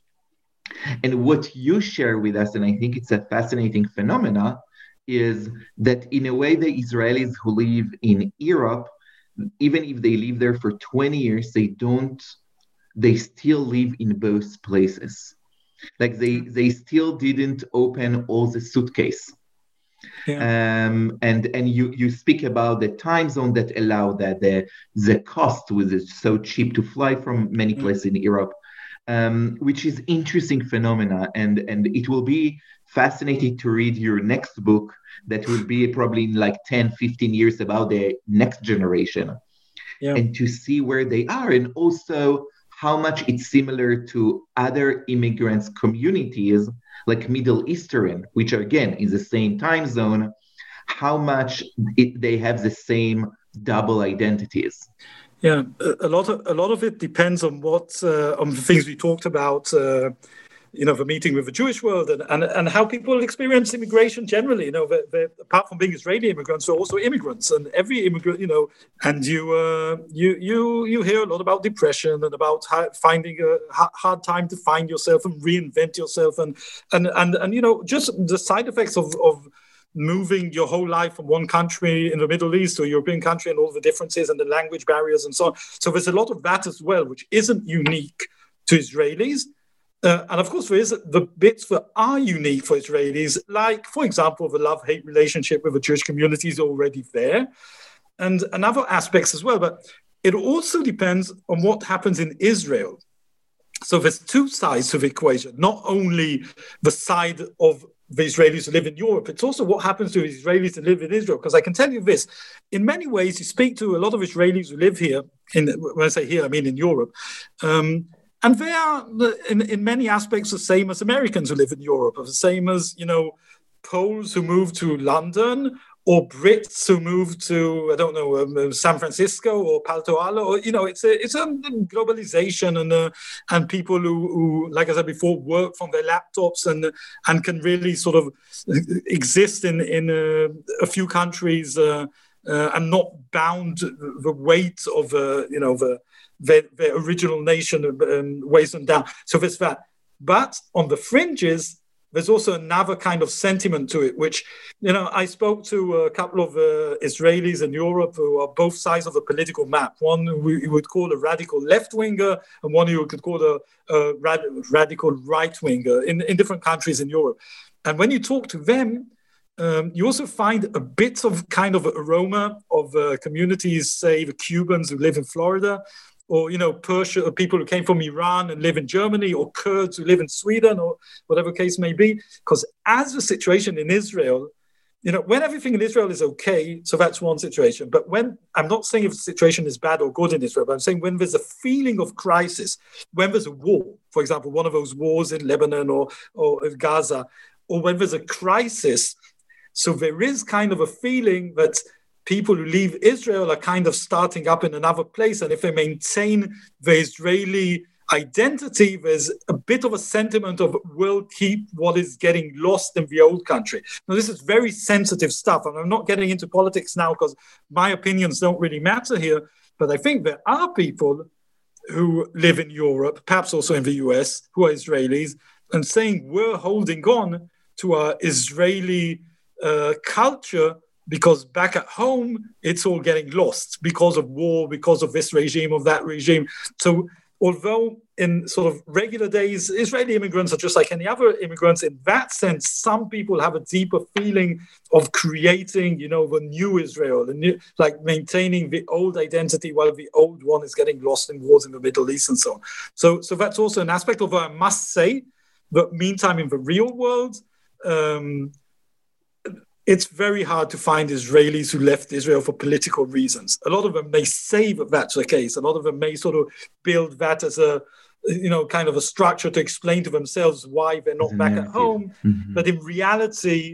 And what you share with us, and I think it's a fascinating phenomena, is that in a way the Israelis who live in Europe, even if they live there for twenty years, they don't, they still live in both places. Like they, they still didn't open all the suitcase. Yeah. Um, and and you, you speak about the time zone that allow that, the, the cost was so cheap to fly from many places in Europe, um, which is interesting phenomena. And, and it will be fascinating to read your next book that will be probably in like ten, fifteen years about the next generation, yeah. and to see where they are, and also how much it's similar to other immigrants communities like Middle Eastern, which are, again, in the same time zone, how much it, they have the same double identities. Yeah, a lot of a lot of it depends on what uh, on the things we talked about. Uh, you know, the meeting with the Jewish world, and, and, and how people experience immigration generally. You know, they're, they're, apart from being Israeli immigrants, they're also immigrants, and every immigrant, you know, and you uh, you you you hear a lot about depression and about how, finding a hard time to find yourself and reinvent yourself, and and and and you know, just the side effects of of moving your whole life from one country in the Middle East to a European country, and all the differences and the language barriers and so on. So there's a lot of that as well, which isn't unique to Israelis. Uh, and of course, there is the bits that are unique for Israelis, like, for example, the love-hate relationship with the Jewish community is already there, and, and other aspects as well. But it also depends on what happens in Israel. So there's two sides to the equation, not only the side of the Israelis who live in Europe, it's also what happens to the Israelis who live in Israel. Because I can tell you this, in many ways, you speak to a lot of Israelis who live here, in, when I say here, I mean in Europe, um, and they are, in, in many aspects, the same as Americans who live in Europe, or the same as, you know, Poles who move to London, or Brits who move to, I don't know, um, San Francisco or Palo Alto, or, you know, it's a it's a globalization, and uh, and people who, who, like I said before, work from their laptops and and can really sort of exist in in uh, a few countries uh, uh, and not bound the weight of uh, you know the. Their, their original nation um, weighs them down. So there's that. But on the fringes, there's also another kind of sentiment to it, which, you know, I spoke to a couple of uh, Israelis in Europe who are both sides of the political map. One we would call a radical left-winger, and one you could call a, a rad- radical right-winger in, in different countries in Europe. And when you talk to them, Um, you also find a bit of kind of aroma of uh, communities, say the Cubans who live in Florida, or, you know, Persia, or people who came from Iran and live in Germany, or Kurds who live in Sweden, or whatever case may be. Because as the situation in Israel, you know, when everything in Israel is okay, so that's one situation. But when, I'm not saying if the situation is bad or good in Israel, but I'm saying when there's a feeling of crisis, when there's a war, for example, one of those wars in Lebanon or, or in Gaza, or when there's a crisis, so there is kind of a feeling that people who leave Israel are kind of starting up in another place. And if they maintain the Israeli identity, there's a bit of a sentiment of we'll keep what is getting lost in the old country. Now, this is very sensitive stuff. And I'm not getting into politics now because my opinions don't really matter here. But I think there are people who live in Europe, perhaps also in the U S, who are Israelis, and saying we're holding on to our Israeli uh, culture, because back at home, it's all getting lost because of war, because of this regime, of that regime. So although in sort of regular days, Israeli immigrants are just like any other immigrants, in that sense, some people have a deeper feeling of creating, you know, the new Israel, the new, like maintaining the old identity while the old one is getting lost in wars in the Middle East and so on. So, so that's also an aspect of what I must say. But meantime, in the real world, um, it's very hard to find Israelis who left Israel for political reasons. A lot of them may say that that's the case. A lot of them may sort of build that as a, you know, kind of a structure to explain to themselves why they're not back at home. Mm-hmm. But in reality,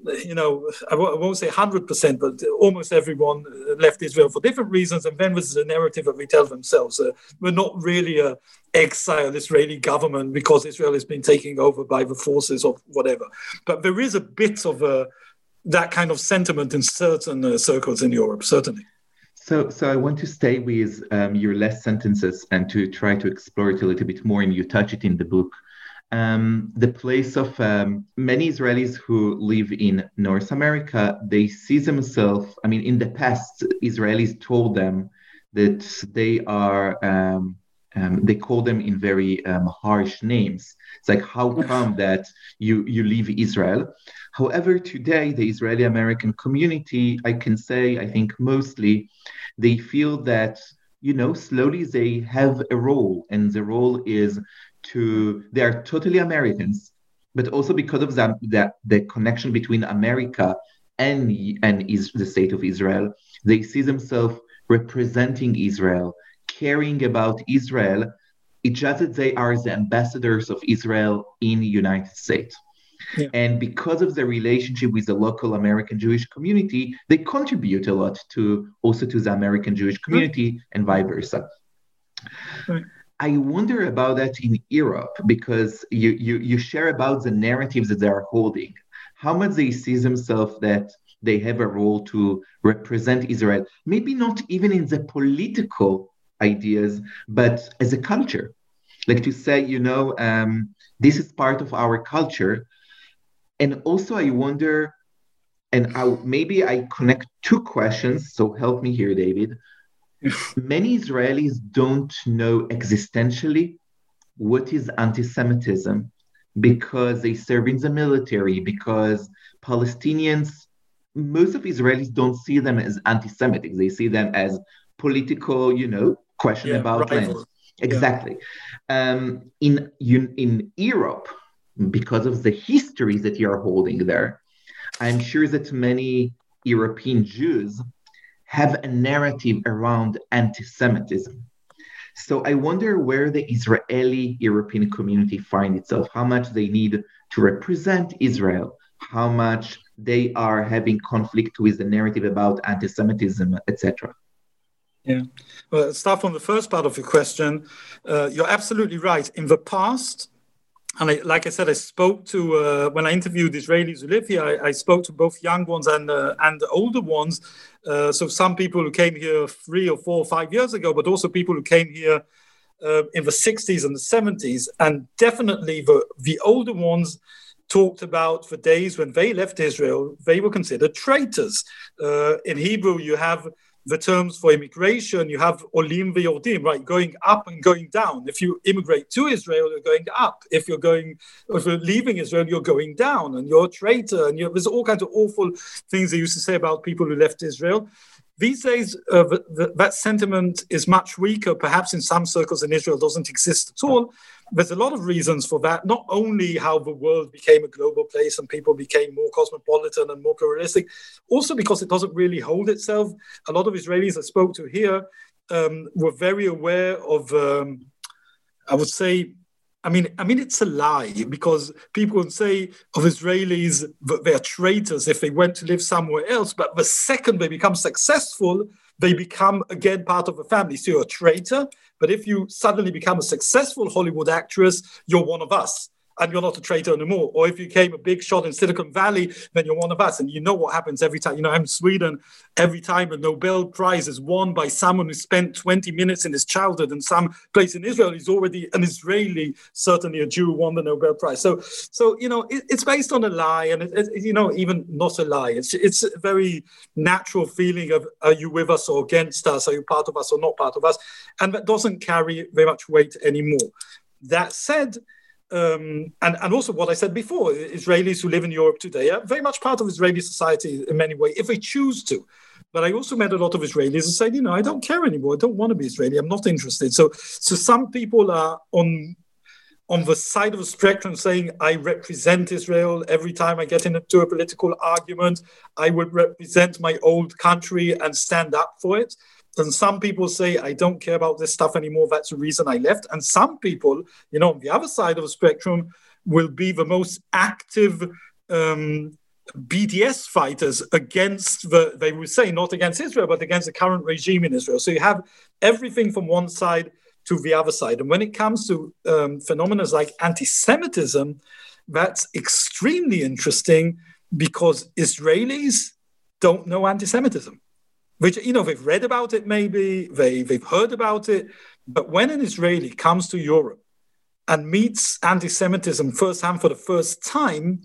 you know, I won't say one hundred percent, but almost everyone left Israel for different reasons. And then there's the narrative that they tell themselves. Uh, we're not really a exile Israeli government because Israel has been taken over by the forces of whatever. But there is a bit of a, that kind of sentiment in certain uh, circles in Europe, certainly. So, so I want to stay with um, your last sentences and to try to explore it a little bit more, and you touch it in the book. Um, the place of um, many Israelis who live in North America, they see themselves, I mean, in the past, Israelis told them that they are, um, um, they call them in very um, harsh names. It's like, how come that you, you leave Israel? However, today, the Israeli-American community, I can say, I think mostly, they feel that, you know, slowly they have a role, and the role is to, they are totally Americans, but also because of that, that the connection between America and, and is the state of Israel, they see themselves representing Israel, caring about Israel. It's just that they are the ambassadors of Israel in the United States. Yeah. And because of the relationship with the local American Jewish community, they contribute a lot to also to the American Jewish community right. and vice versa. Right. I wonder about that in Europe, because you, you, you share about the narratives that they are holding, how much they see themselves that they have a role to represent Israel, maybe not even in the political ideas, but as a culture. Like to say, you know, um, this is part of our culture. And also I wonder, and I, maybe I connect two questions, so help me here, David. Many Israelis don't know existentially what is anti-Semitism because they serve in the military, because Palestinians, most of Israelis don't see them as anti-Semitic. They see them as political, you know, question yeah, about rival. land. Exactly. Yeah. Um, in, in Europe, because of the history that you are holding there, I'm sure that many European Jews have a narrative around anti-Semitism. So I wonder where the Israeli European community find itself, how much they need to represent Israel, how much they are having conflict with the narrative about anti-Semitism, et cetera. Yeah. Well, start from the first part of your question. Uh, you're absolutely right. In the past, and I, like I said, I spoke to, uh, when I interviewed Israelis who live here, I, I spoke to both young ones and uh, and the older ones. Uh, so some people who came here three or four or five years ago, but also people who came here uh, in the sixties and the seventies. And definitely the, the older ones talked about the days when they left Israel, they were considered traitors. Uh, in Hebrew, you have the terms for immigration, you have olim v'yordim, right, going up and going down. If you immigrate to Israel, you're going up. If you're going, if you're leaving Israel, you're going down, and you're a traitor. And you're, there's all kinds of awful things they used to say about people who left Israel. These days, uh, the, the, that sentiment is much weaker. Perhaps in some circles in Israel, doesn't exist at all. There's a lot of reasons for that. Not only how the world became a global place and people became more cosmopolitan and more pluralistic, also because it doesn't really hold itself. A lot of Israelis I spoke to here um, were very aware of, um, I would say, I mean, I mean, it's a lie, because people would say of Israelis that they're traitors if they went to live somewhere else. But the second they become successful, they become again part of a family. So you're a traitor. But if you suddenly become a successful Hollywood actress, you're one of us. And you're not a traitor anymore. Or if you became a big shot in Silicon Valley, then you're one of us. And you know what happens every time. You know, I'm in Sweden, every time a Nobel Prize is won by someone who spent twenty minutes in his childhood in some place in Israel, he's already an Israeli, certainly a Jew who won the Nobel Prize. So, so you know, it, it's based on a lie. And, it, it, you know, even not a lie. It's, it's a very natural feeling of, are you with us or against us? Are you part of us or not part of us? And that doesn't carry very much weight anymore. That said, Um, and, and also what I said before, Israelis who live in Europe today are very much part of Israeli society in many ways, if they choose to. But I also met a lot of Israelis who said, you know, I don't care anymore. I don't want to be Israeli. I'm not interested. So, so some people are on, on the side of the spectrum saying, I represent Israel. Every time I get into a political argument, I would represent my old country and stand up for it. And some people say, I don't care about this stuff anymore. That's the reason I left. And some people, you know, on the other side of the spectrum will be the most active um, B D S fighters against the, they would say not against Israel, but against the current regime in Israel. So you have everything from one side to the other side. And when it comes to um, phenomena like anti-Semitism, that's extremely interesting because Israelis don't know anti-Semitism, which, you know, they've read about it maybe, they, they've heard about it, but when an Israeli comes to Europe and meets anti-Semitism firsthand for the first time,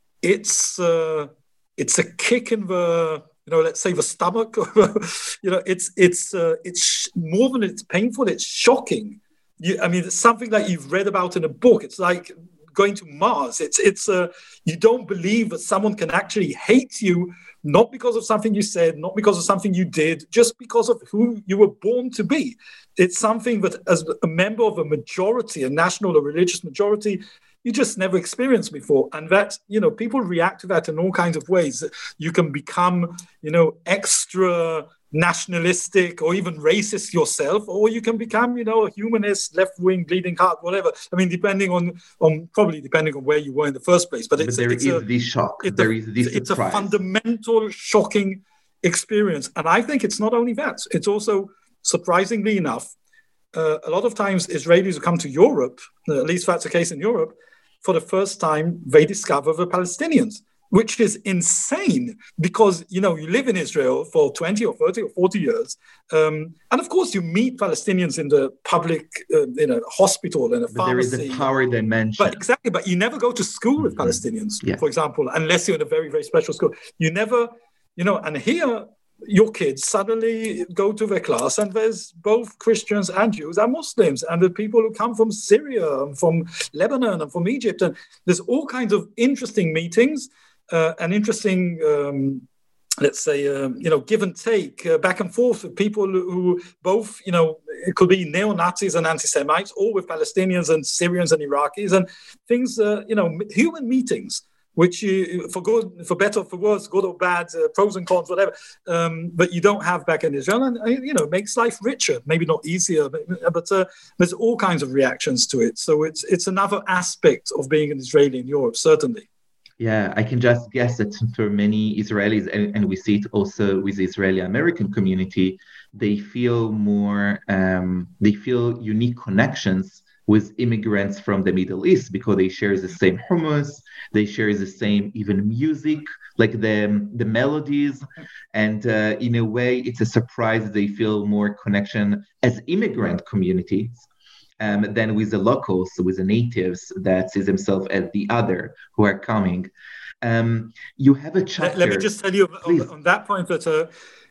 it's uh, it's a kick in the, you know, let's say the stomach. you know, it's it's uh, it's more than it's painful. It's shocking. You, I mean, it's something that you've read about in a book. It's like going to Mars. It's it's uh, you don't believe that someone can actually hate you, not because of something you said, not because of something you did, just because of who you were born to be. It's something that, as a member of a majority, a national or religious majority, you just never experienced before. And that, you know, people react to that in all kinds of ways. You can become, you know, extra nationalistic or even racist yourself, or you can become, you know, a humanist, left-wing, bleeding heart, whatever. I mean, depending on, on probably depending on where you were in the first place. But, it's, but there it's is a, this shock. It's there a, is this It's surprise. a fundamental, shocking experience. And I think it's not only that. It's also, surprisingly enough, uh, a lot of times Israelis who come to Europe, uh, at least that's the case in Europe, for the first time, they discover the Palestinians, which is insane because, you know, you live in Israel for twenty or thirty or forty years. Um, and of course, you meet Palestinians in the public, uh, in a hospital, in a but pharmacy. There is a power dimension. But exactly, but you never go to school with mm-hmm. Palestinians, yeah. for example, unless you're in a very, very special school. You never, you know, and here, your kids suddenly go to their class and there's both Christians and Jews and Muslims and the people who come from Syria and from Lebanon and from Egypt. And there's all kinds of interesting meetings uh, and interesting, um, let's say, um, you know, give and take uh, back and forth with people who both, you know, it could be neo-Nazis and anti-Semites, or with Palestinians and Syrians and Iraqis and things, uh, you know, human meetings, which you, for good, for better, for worse, good or bad, uh, pros and cons, whatever, um, but you don't have back in Israel. And, uh, you know, it makes life richer, maybe not easier, but, but uh, there's all kinds of reactions to it. So it's it's another aspect of being an Israeli in Europe, certainly. Yeah, I can just guess that for many Israelis, and, and we see it also with the Israeli-American community, they feel more, um, they feel unique connections with immigrants from the Middle East because they share the same hummus, they share the same even music, like the, the melodies. And uh, in a way, it's a surprise they feel more connection as immigrant communities um, than with the locals, with the natives that see themselves as the other who are coming. Um, you have a chapter. Let, let me just tell you on, on that point that uh,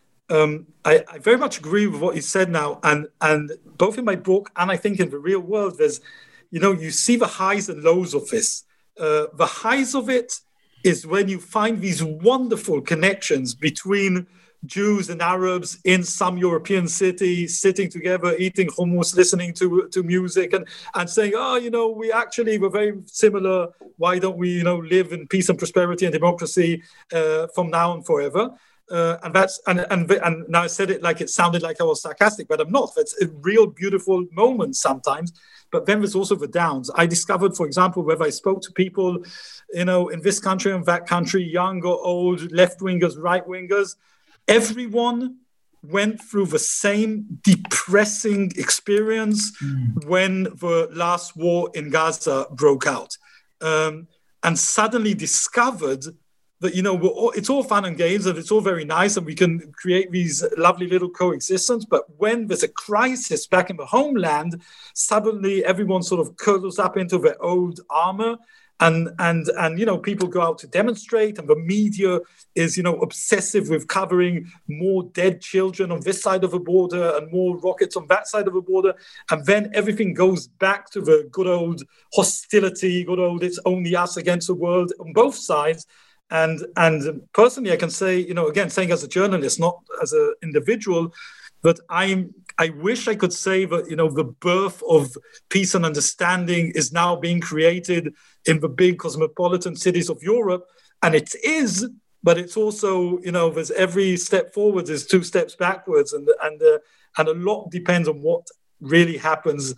Um, I, I very much agree with what you said now, and and both in my book and I think in the real world, there's, you know, you see the highs and lows of this. Uh, the highs of it is when you find these wonderful connections between Jews and Arabs in some European city, sitting together, eating hummus, listening to, to music, and, and saying, oh, you know, we actually were very similar. Why don't we, you know, live in peace and prosperity and democracy uh, from now and forever? Uh, and that's and, and and now I said it like it sounded like I was sarcastic, but I'm not. It's a real beautiful moment sometimes. But then there's also the downs. I discovered, for example, whether I spoke to people, you know, in this country and that country, young or old, left wingers, right wingers, everyone went through the same depressing experience mm. when the last war in Gaza broke out, um, and suddenly discovered that, you know, we're all, it's all fun and games and it's all very nice and we can create these lovely little coexistence. But when there's a crisis back in the homeland, suddenly everyone sort of curls up into their old armor. And, and, and, you know, people go out to demonstrate and the media is, you know, obsessive with covering more dead children on this side of the border and more rockets on that side of the border. And then everything goes back to the good old hostility, good old it's only us against the world on both sides. And and personally, I can say, you know, again, saying as a journalist, not as an individual, that I'm, I wish I could say that, you know, the birth of peace and understanding is now being created in the big cosmopolitan cities of Europe. And it is, but it's also, you know, there's every step forward, there's two steps backwards. And, and, uh, and a lot depends on what really happens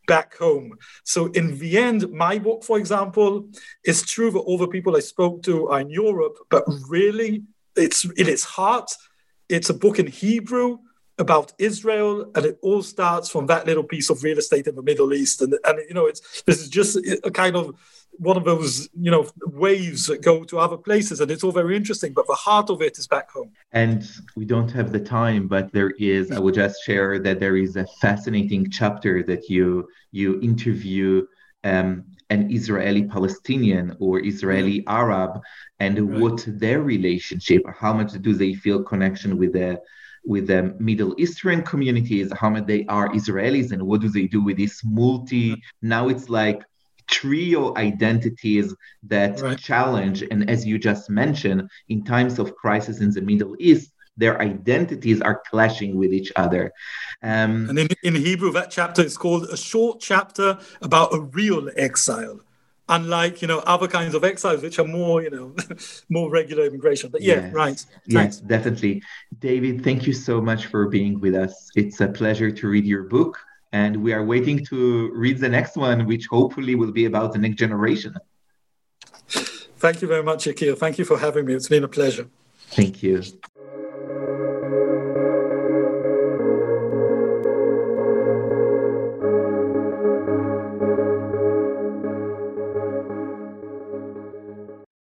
back home. So in the end, my book, for example, it's true that all the people I spoke to are in Europe, but really, it's in its heart, it's a book in Hebrew about Israel, and it all starts from that little piece of real estate in the Middle East. And, and you know, it's this is just a kind of one of those, you know, waves that go to other places, and it's all very interesting, but the heart of it is back home. And we don't have the time, but there is, I will just share that there is a fascinating chapter that you you interview um, an Israeli Palestinian or Israeli Arab, and right. what their relationship, how much do they feel connection with the with the Middle Eastern communities, how much they are Israelis, and what do they do with this multi, now it's like trio identities that right. challenge. And as you just mentioned, in times of crisis in the Middle East, their identities are clashing with each other. Um, and in, in Hebrew, that chapter is called a short chapter about a real exile, unlike, you know, other kinds of exiles, which are more, you know, more regular immigration. But yeah, yes. right. Yes, Thanks. Definitely. David, thank you so much for being with us. It's a pleasure to read your book. And we are waiting to read the next one, which hopefully will be about the next generation. Thank you very much, Yakir. Thank you for having me. It's been a pleasure. Thank you.